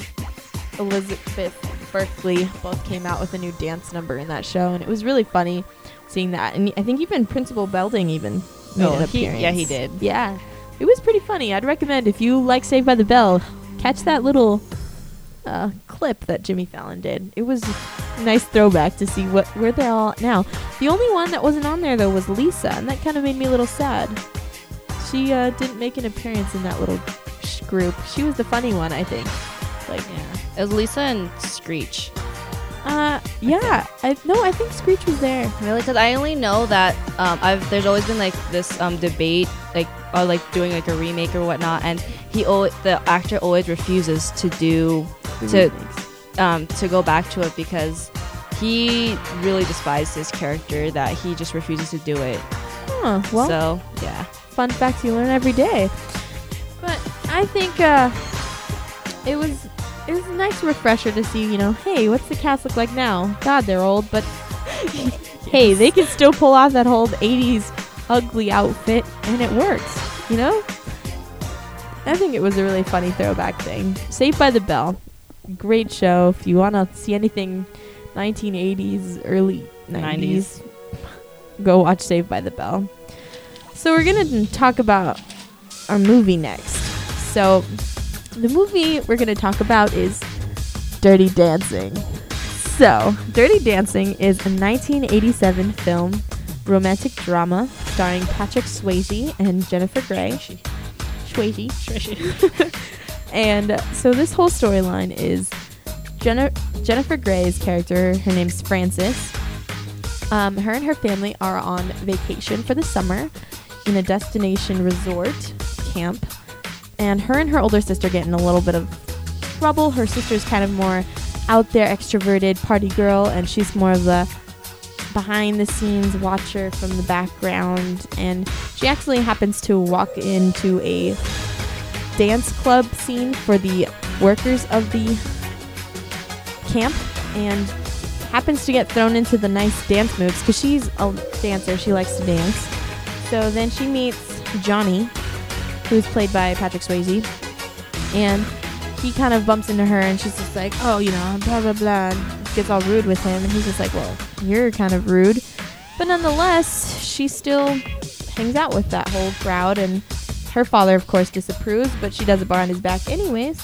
Elizabeth Berkley both came out with a new dance number in that show, and it was really funny seeing that. And I think even Principal Belding even made Oh, an he- appearance. yeah, he did. Yeah, it was pretty funny. I'd recommend if you like Saved by the Bell, catch that little uh, clip that Jimmy Fallon did. It was a nice throwback to see what where they're all now. The only one that wasn't on there though was Lisa, and that kind of made me a little sad. She uh, didn't make an appearance in that little sh- group. She was the funny one, I think. Like, Yeah. It was Lisa and Screech. uh, yeah, I no, I think Screech was there. Really? Because I only know that um, I've there's always been like this um, debate, like or like doing like a remake or whatnot, and he always the actor always refuses to do to um, to go back to it because he really despised his character that he just refuses to do it. Huh, well, So yeah, fun facts you learn every day. I think uh, it was it was a nice refresher to see, you know, hey, what's the cast look like now? God, they're old, but hey, they can still pull off that whole eighties ugly outfit, and it works, you know? I think it was a really funny throwback thing. Saved by the Bell. Great show. If you want to see anything nineteen eighties, early nineties, go watch Saved by the Bell. So we're going to talk about our movie next. So the movie we're going to talk about is Dirty Dancing. So Dirty Dancing is a nineteen eighty-seven film romantic drama starring Patrick Swayze and Jennifer Grey. Swayze. Swayze. And uh, so this whole storyline is Jenna- Jennifer Grey's character, her name's Frances. Um, her and her family are on vacation for the summer in a destination resort camp. And her and her older sister get in a little bit of trouble. Her sister's kind of more out there, extroverted party girl, and she's more of the behind the scenes watcher from the background. And she actually happens to walk into a dance club scene for the workers of the camp and happens to get thrown into the nice dance moves because she's a dancer. She likes to dance. So then she meets Johnny, who's played by Patrick Swayze, and he kind of bumps into her and she's just like, oh, you know, blah, blah, blah, and gets all rude with him, and he's just like, well, you're kind of rude. But nonetheless, she still hangs out with that whole crowd, and her father, of course, disapproves, but she does it behind his back anyways.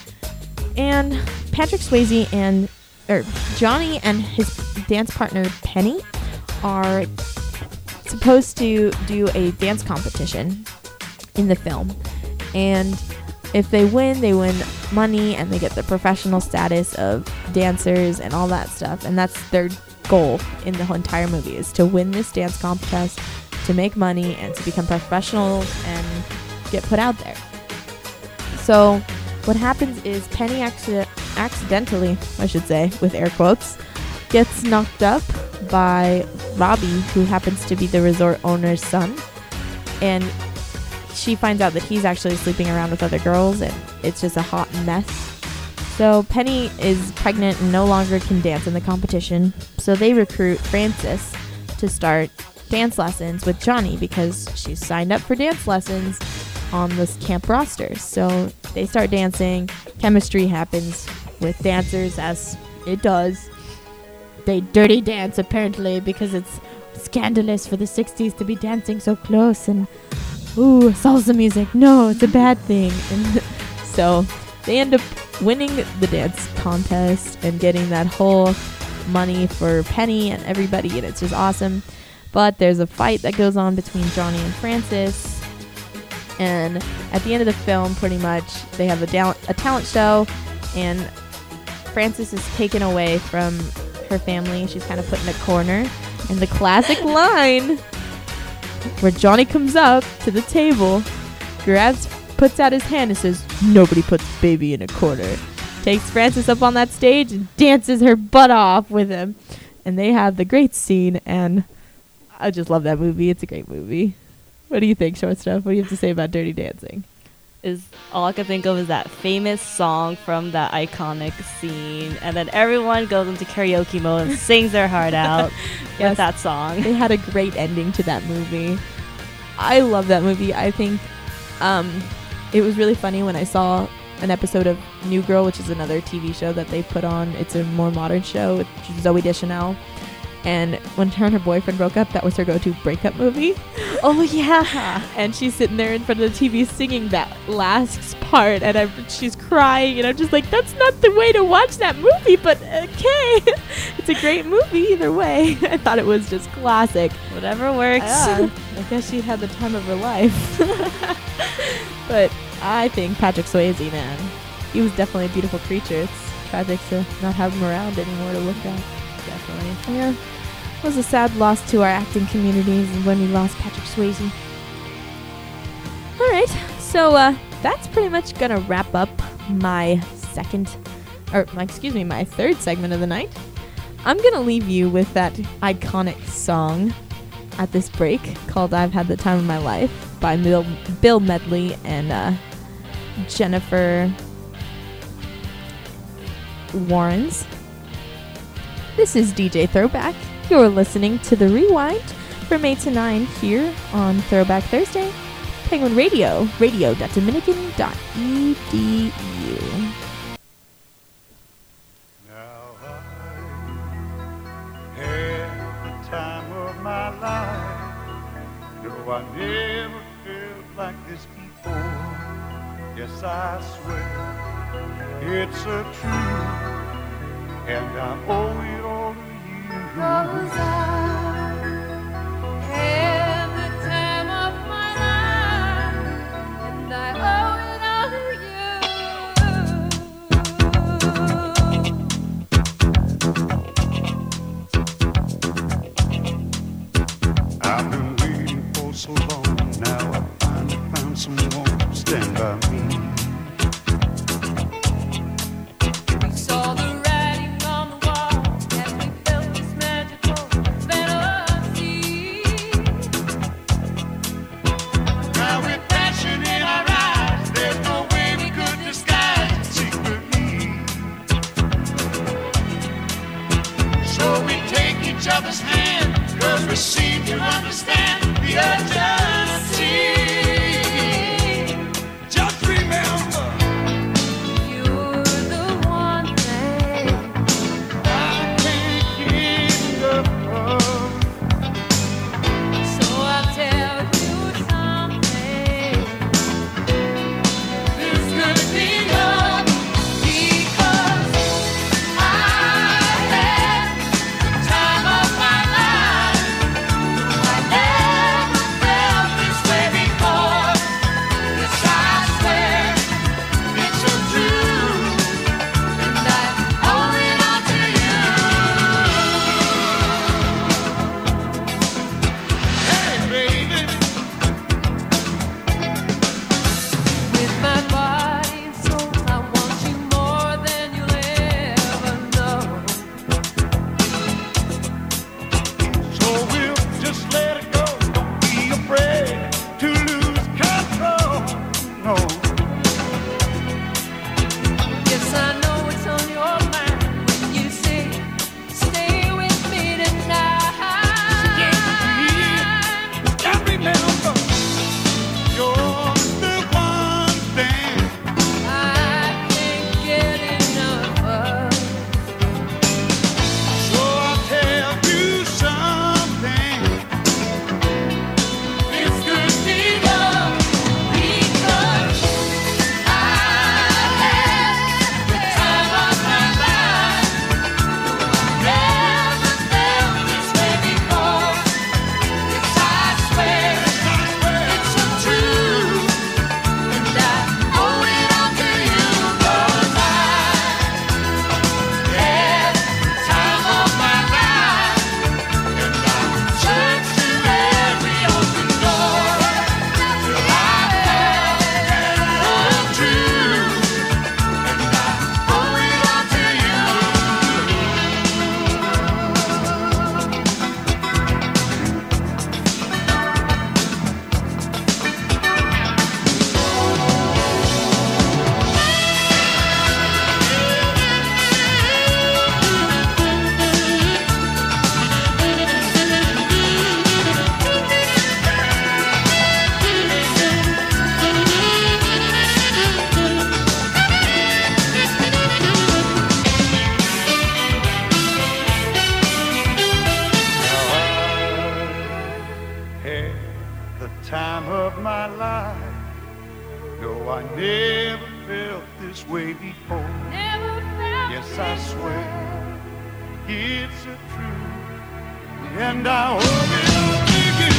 And Patrick Swayze and, or Johnny and his dance partner, Penny, are supposed to do a dance competition in the film. And if they win, they win money and they get the professional status of dancers and all that stuff. And that's their goal in the whole entire movie, is to win this dance contest, to make money, and to become professionals and get put out there. So what happens is Penny accident- accidentally, I should say, with air quotes, gets knocked up by Robbie, who happens to be the resort owner's son. And she finds out that he's actually sleeping around with other girls, and it's just a hot mess. So Penny is pregnant and no longer can dance in the competition. So they recruit Frances to start dance lessons with Johnny because she's signed up for dance lessons on this camp roster. So they start dancing. Chemistry happens with dancers, as it does. They dirty dance, apparently, because it's scandalous for the sixties to be dancing so close, and ooh, salsa music, no, it's a bad thing. And so they end up winning the dance contest and getting that whole money for Penny and everybody, and it's just awesome. But there's a fight that goes on between Johnny and Frances, and at the end of the film, pretty much, they have a, down- a talent show, and Frances is taken away from her family. She's kind of put in a corner, and the classic line where Johnny comes up to the table, grabs, puts out his hand and says, "Nobody puts baby in a corner." Takes Frances up on that stage and dances her butt off with him. And they have the great scene, and I just love that movie. It's a great movie. What do you think, Short Stuff? What do you have to say about Dirty Dancing? Is all I can think of is that famous song from that iconic scene, and then everyone goes into karaoke mode and sings their heart out Yes. with that song. They had a great ending to that movie. I love that movie. I think um, it was really funny when I saw an episode of New Girl, which is another T V show that they put on. It's a more modern show with Zooey Deschanel. And when her and her boyfriend broke up, that was her go-to breakup movie. Oh, yeah. And she's sitting there in front of the T V singing that last part, and I'm, she's crying, and I'm just like, that's not the way to watch that movie, but okay. It's a great movie either way. I thought it was just classic. Whatever works. Yeah, I guess she had the time of her life. But I think Patrick Swayze, man, he was definitely a beautiful creature. It's tragic to not have him around anymore to look at. Definitely. Yeah. It was a sad loss to our acting communities when we lost Patrick Swayze. Alright, so uh, that's pretty much gonna wrap up my second, or my, excuse me, my third segment of the night. I'm gonna leave you with that iconic song at this break called "I've Had the Time of My Life" by Bill, Bill Medley and uh, Jennifer Warrens. This is D J Throwback. You're listening to The Rewind from eight to nine here on Throwback Thursday. Penguin Radio, radio dot dominican dot e d u. Now I had the time of my life. No, I never felt like this before. Yes, I swear it's a truth, and I owe it all to you. 'Cause I had the time of my life, and I owe it all to you. I've been waiting for so long. Now I finally found someone to stand by me. We saw the writing on the wall as we felt this magical fantasy. Now with passion in our eyes, there's no way we could disguise it secretly. So we take each other's hand, 'cause we seem to understand the urgency. Just remember, You're the one thing I can't get enough of. so I'll tell you something. This could be love, Because I had the time of my life. I never felt this way before. Yes, I swear it's so true, and I owe it all to you. hey baby. With my body and soul, I want you more than you'll ever know. So we'll just let it go. Don't be afraid to lose control. No. Yes, I know it's on your mind when you say, stay with me tonight. And remember, you're the one thing I can't get enough of. so I'll tell you something. This could be love because I had the time of my life. Never felt this way before. Yes, I swear it's so true, and I owe it all to you. 'Cause I had the time of my life, and I searched to every open door till I found love true, and I owe it all to you. had the time of my life. No, I never felt this way before. Never felt Yes, I this swear way. it's a truth, and I owe it all to you.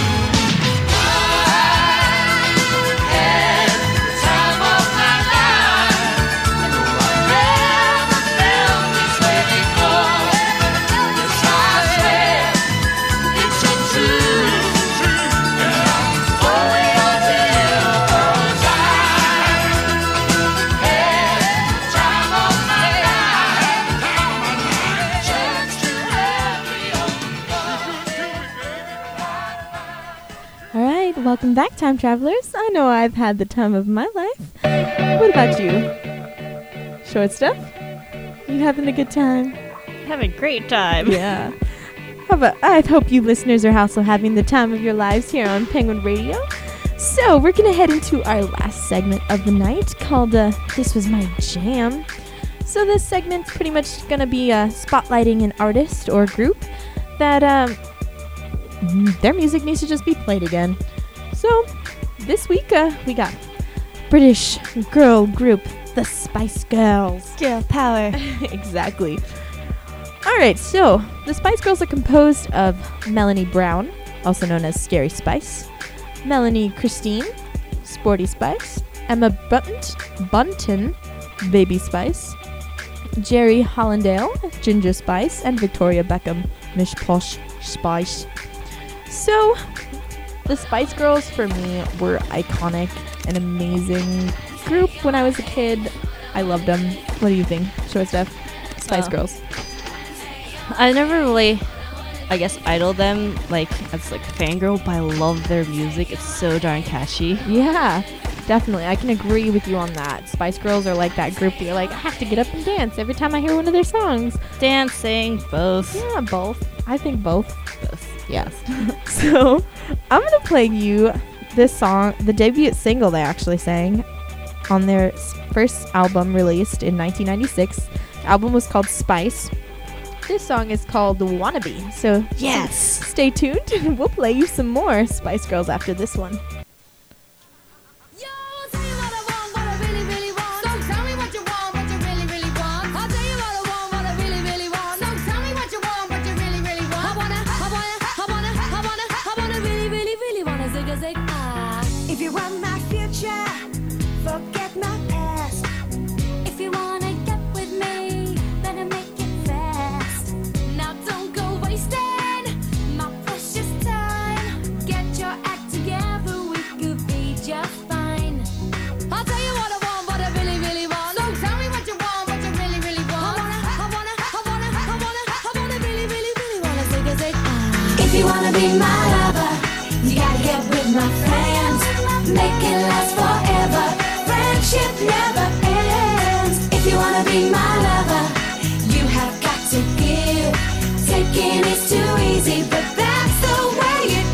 Had the time of my life. Never felt this way before. Yes, I swear it's so true, and I owe it all to you. 'Cause I had the time of my life. Church to every open door. Welcome back, time travelers. I know I've had the time of my life. What about you? Short stuff? You having a good time? Have a great time. Yeah. How about, I hope you listeners are also having the time of your lives here on Penguin Radio. So we're going to head into our last segment of the night called uh, This Was My Jam. So this segment's pretty much going to be uh, spotlighting an artist or group that um, their music needs to just be played again. So this week uh, we got British girl group The Spice Girls. Girl power. Exactly. Alright, so the Spice Girls are composed of Melanie Brown, also known as Scary Spice, Melanie Christine, Sporty Spice, Emma Bunt- Bunton, Baby Spice, Jerry Hollandale, Ginger Spice, and Victoria Beckham, Mish Posh Spice. So, the Spice Girls for me were iconic, an amazing group when I was a kid. I loved them. What do you think, Short Stuff? Spice Oh. Girls. I never really, I guess, idoled them like as like a fangirl, but I love their music. It's so darn catchy. Yeah, definitely. I can agree with you on that. Spice Girls are like that group that you're like, I have to get up and dance every time I hear one of their songs. Dancing, both. Yeah, both. I think both. Both. Yes. So, I'm going to play you this song, the debut single they actually sang on their s- first album released in nineteen ninety-six. The album was called Spice. This song is called Wannabe. So, Yes. stay tuned and we'll play you some more Spice Girls after this one. Yo, I'll tell you what I want, what I really, really want. So tell me what you want, what you really, really want. I'll tell you what I want, what I really, really want. So tell me what you want, what you really, really want. I wanna, I wanna, I wanna, I wanna, I wanna really, really, really wanna zig a zig ah. If you want my future, forget my past. If you wanna get with me, better make it fast. Now don't go wasting my precious time. Get your act together, we could be just fine. I'll tell you what I want, what I really, really want. So tell me what you want, what you really, really want. I wanna, I wanna, I wanna, I wanna, I wanna really, really, really wanna zig a zig ah. If you wanna be my lover, you gotta get with my friends. Make it last forever. Friendship never ends. If you wanna be my lover, you have got to give. Taking is too easy, but that's the way it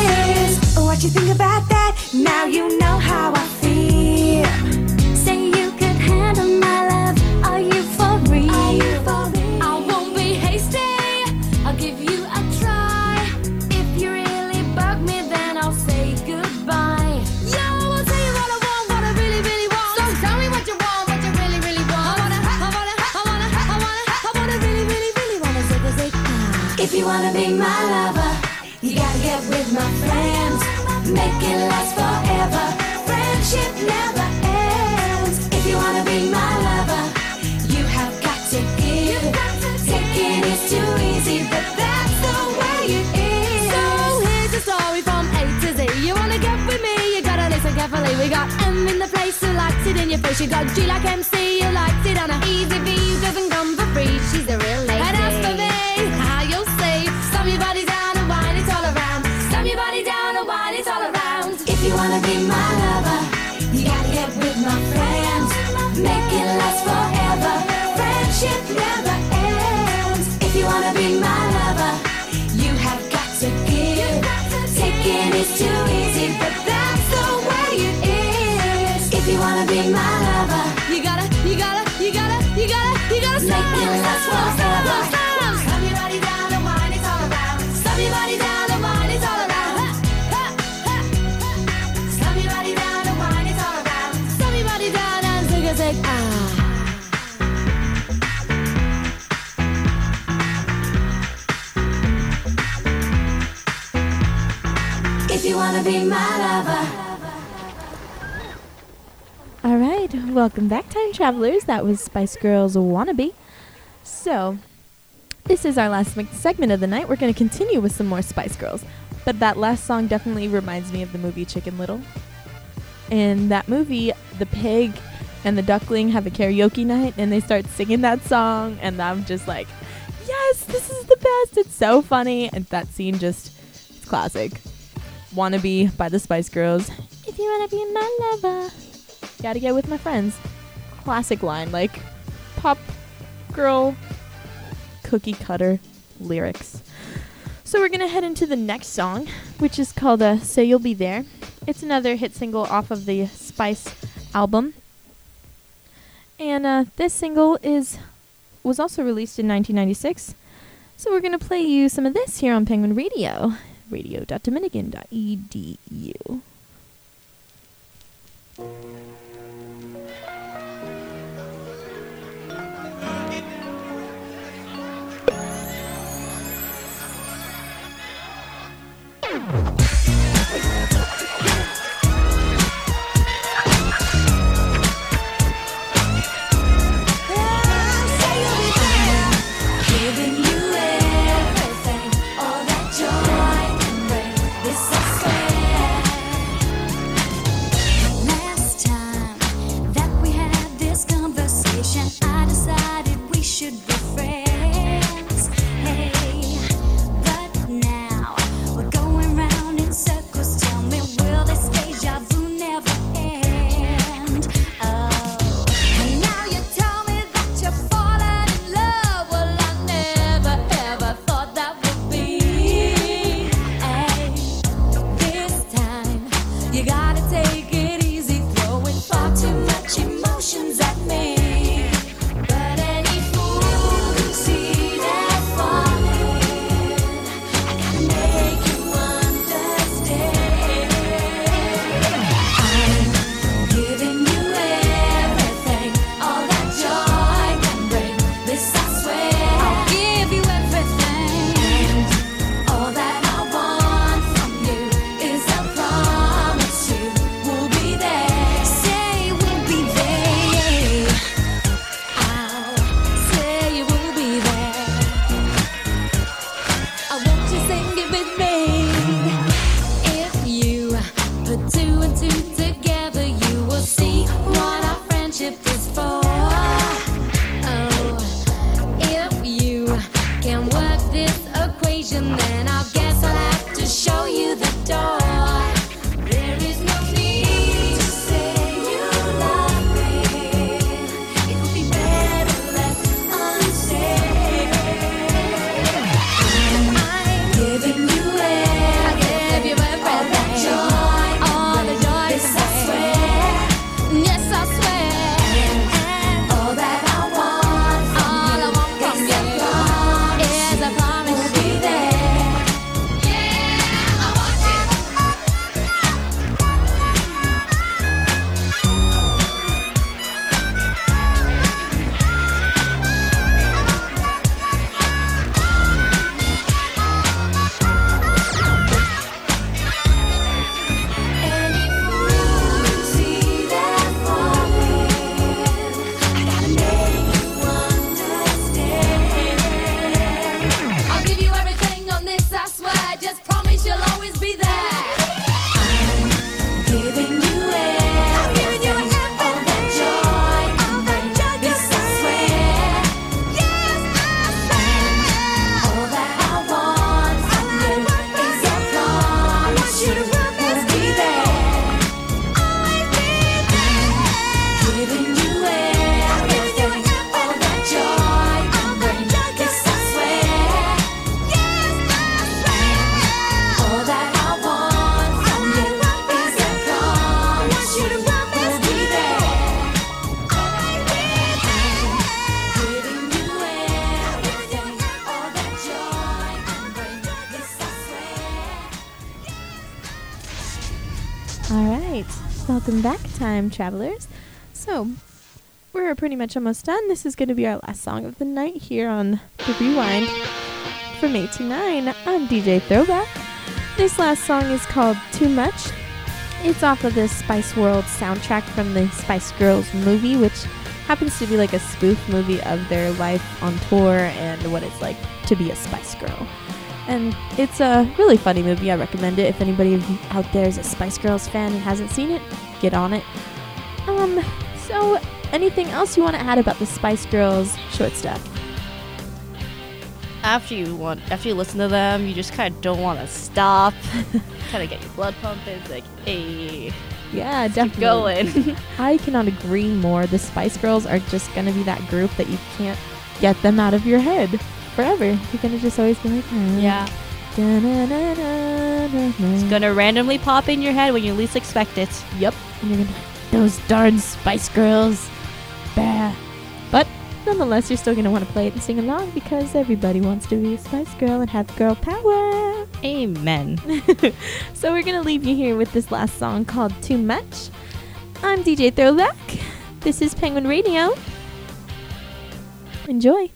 is. What you think about that? Now you know how I feel. Say you could handle my love. Are you for real? Are you for real? I won't be hasty. I'll give you a try. If you really bug me, then I'll say goodbye. Yo, I'll tell you what I want, what I really, really want. So tell me what you want, what you really, really want. I wanna, I wanna, I wanna, I wanna, I wanna really, really, really wanna zig a zig ah. If you wanna be my lover, you gotta get with my friends. Make it last forever. Friendship never ends. If you wanna be my lover, you have got to give. Taking is too easy, but that's the way it is. So here's the story from A to Z. You wanna get with me, you gotta listen carefully. We got M in the place who likes it in your face. You got G like M C, who likes it on a easy V, who doesn't come for free. She's a real lady. And as for me, how you'll see, stomp your body down and wine it all around. Stomp your body down and wine it all around. If you wanna be my lover, you gotta get with my friends. Make it last forever. Friendship never ends. If you wanna be my lover, you have got to give. Taking is too easy, but that's the way it is. If you wanna be my lover, You gotta, you gotta, you gotta, you gotta, you gotta stop, Make it last stop, stop, forever. stop, stop. Stomp your body down and wine it all around. Stomp your body down and wine it all around. Ha, ha, ha, ha. Stomp your body down and wine it all around. Stomp your body down and zig a zig ah. If you wanna be my lover. All right, welcome back, time travelers. That was Spice Girls Wannabe. So, this is our last seg- segment of the night. We're going to continue with some more Spice Girls. But that last song definitely reminds me of the movie Chicken Little. In that movie, the pig and the duckling have a karaoke night, and they start singing that song, and I'm just like, yes, this is the best. It's so funny. And that scene just, it's classic. Wannabe by the Spice Girls. If you wanna be my lover, gotta get with my friends. Classic line, like pop girl cookie cutter lyrics. So we're gonna head into the next song, which is called uh, So You'll Be There. It's another hit single off of the Spice album. And uh, this single is was also released in nineteen ninety-six. So we're gonna play you some of this here on Penguin Radio. radio dot dominican dot e d u. Giving you everything, all that joy can bring. This I swear. Last time that we had this conversation, I decided we should be friends. Hey, but now we're going round in circles. Tell me, will this deja vu never end? Oh, and now you tell me that you're falling in love. Well, I never ever thought that would be. Hey, this time you gotta take it easy, throwing far too much emotions at me. But any fool can see that falling. I gotta make you understand. I'm giving you everything, all that joy can bring. This I swear. I'll give you everything, and all that I want from you is a promise you will be there. Say we'll be there. I'll say you will be there. I want you to sing it with me. If you put two and two together, you will see what our friendship is for. Oh, if you can work this equation, then I guess I'll have to show you the door. There is no need to say you love me. It would be better left unsaid. I'm giving you everything, all that joy, all the joy. This I swear, yes I swear, and all that I want from all I want from you is a promise will be there. Yeah, I want you. Any fool can see that falling. I gotta make you understand. I'll give you everything on this, I swear. Just promise you'll always be there. I'm giving you everything, all that joy can bring. This I swear. Yes, I swear. All that I want from you is a promise you will be there. Always be there. Giving you everything, all that joy can bring. This I swear. Yes, I swear. All that I want from you is a promise you will be there. Always be there. Giving you everything, all that joy can bring. This I swear. All right, welcome back, time travelers. So, we're pretty much almost done. This is going to be our last song of the night here on The Rewind. From eight to nine, I'm D J Throwback. This last song is called Too Much. It's off of the Spice World soundtrack from the Spice Girls movie, which happens to be like a spoof movie of their life on tour and what it's like to be a Spice Girl. And it's a really funny movie. I recommend it. If anybody of you out there is a Spice Girls fan and hasn't seen it, get on it. Um, so anything else you want to add about the Spice Girls short stuff? after you want, after you listen to them, you just kind of don't want to stop. Kind of get your blood pumping. It's like, hey, Yeah, keep definitely. going. I cannot agree more. The Spice Girls are just gonna be that group that you can't get them out of your head forever. You're gonna just always be like, "Ah, Yeah, da-na-na-na-na-na." it's gonna randomly pop in your head when you least expect it. Yep. And you're gonna be like, those darn Spice Girls. Bah. But nonetheless, you're still gonna want to play it and sing along because everybody wants to be a Spice Girl and have girl power. Amen. So we're gonna leave you here with this last song called Too Much. I'm D J Throwback. This is Penguin Radio. Enjoy.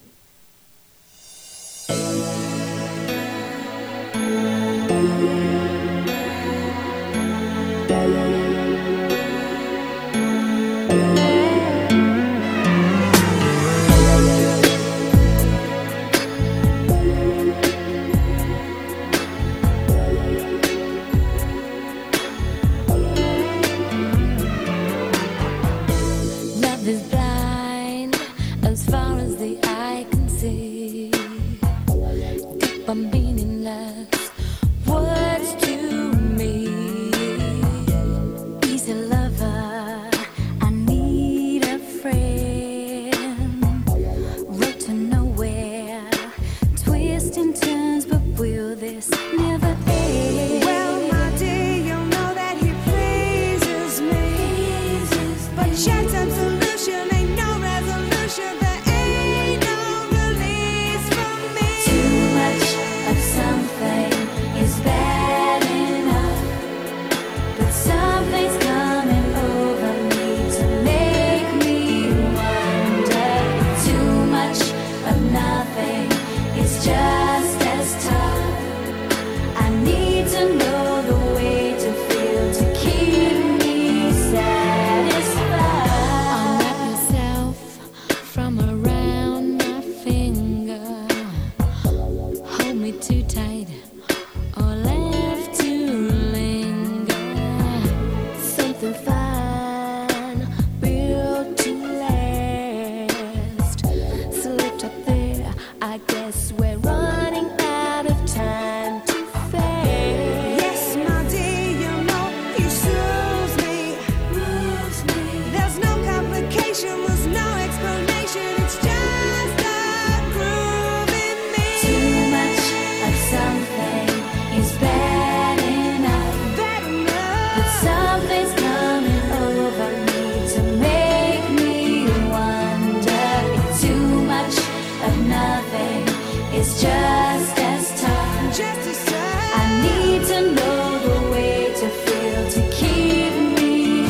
Love is blind as far as the eye can see. Deep and meaningless words to me. Easy lover, I need a friend. Road to nowhere, twisting turns, but will this never end? Well, my dear, you know that he pleases me. But chance and solution ain't no resolution. There ain't no release from me. Too much of something is bad enough, but something's coming over me to make me wonder. Too much of nothing is just as tough. I need to know the way to feel to keep me satisfied. Unwrap yourself from around my finger. Hold me too tight or left to linger. Something fine, built to last. Slipped up there, I guess we're running out of time too fast. Yes, my dear, you know he soothes me. There's no complication, there's no explanation. It's just a groove in me. Too much of something is bad enough, Bad but enough. something's coming over me to make me wonder. Too much of nothing is just as tough. Just a sigh. I need to know the way to feel to keep me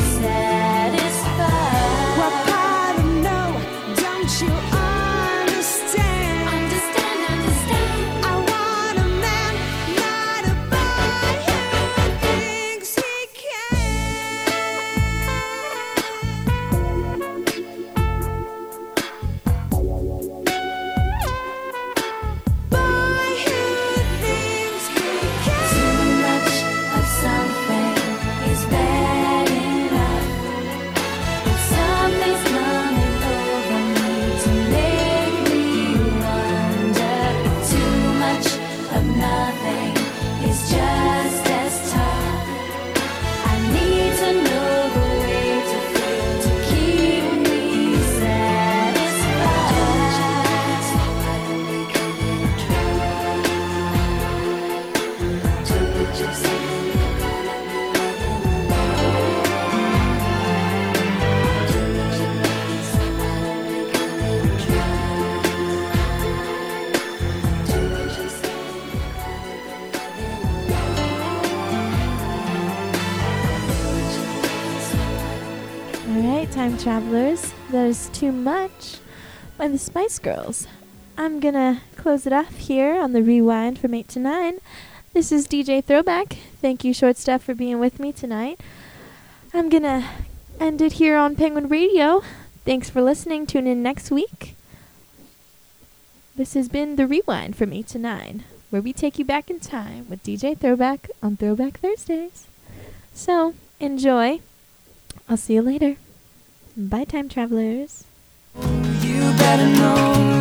satisfied. What part of no don't you understand? Understand, understand. I want a man, not a boy who thinks he can. Boy who thinks he can. Too much of something is bad enough, but something's coming over me to make me wonder. Too much of nothing is just as tough. I need to know the way to feel to keep me satisfied. Alright, time travelers. That is Too Much by the Spice Girls. I'm gonna close it off here on the rewind from eight to nine. This is D J Throwback. Thank you, Short Stuff, for being with me tonight. I'm gonna end it here on Penguin Radio. Thanks for listening. Tune in next week. This has been the rewind from eight to nine, where we take you back in time with D J Throwback on Throwback Thursdays. So, enjoy. I'll see you later. Bye, time travelers. You better know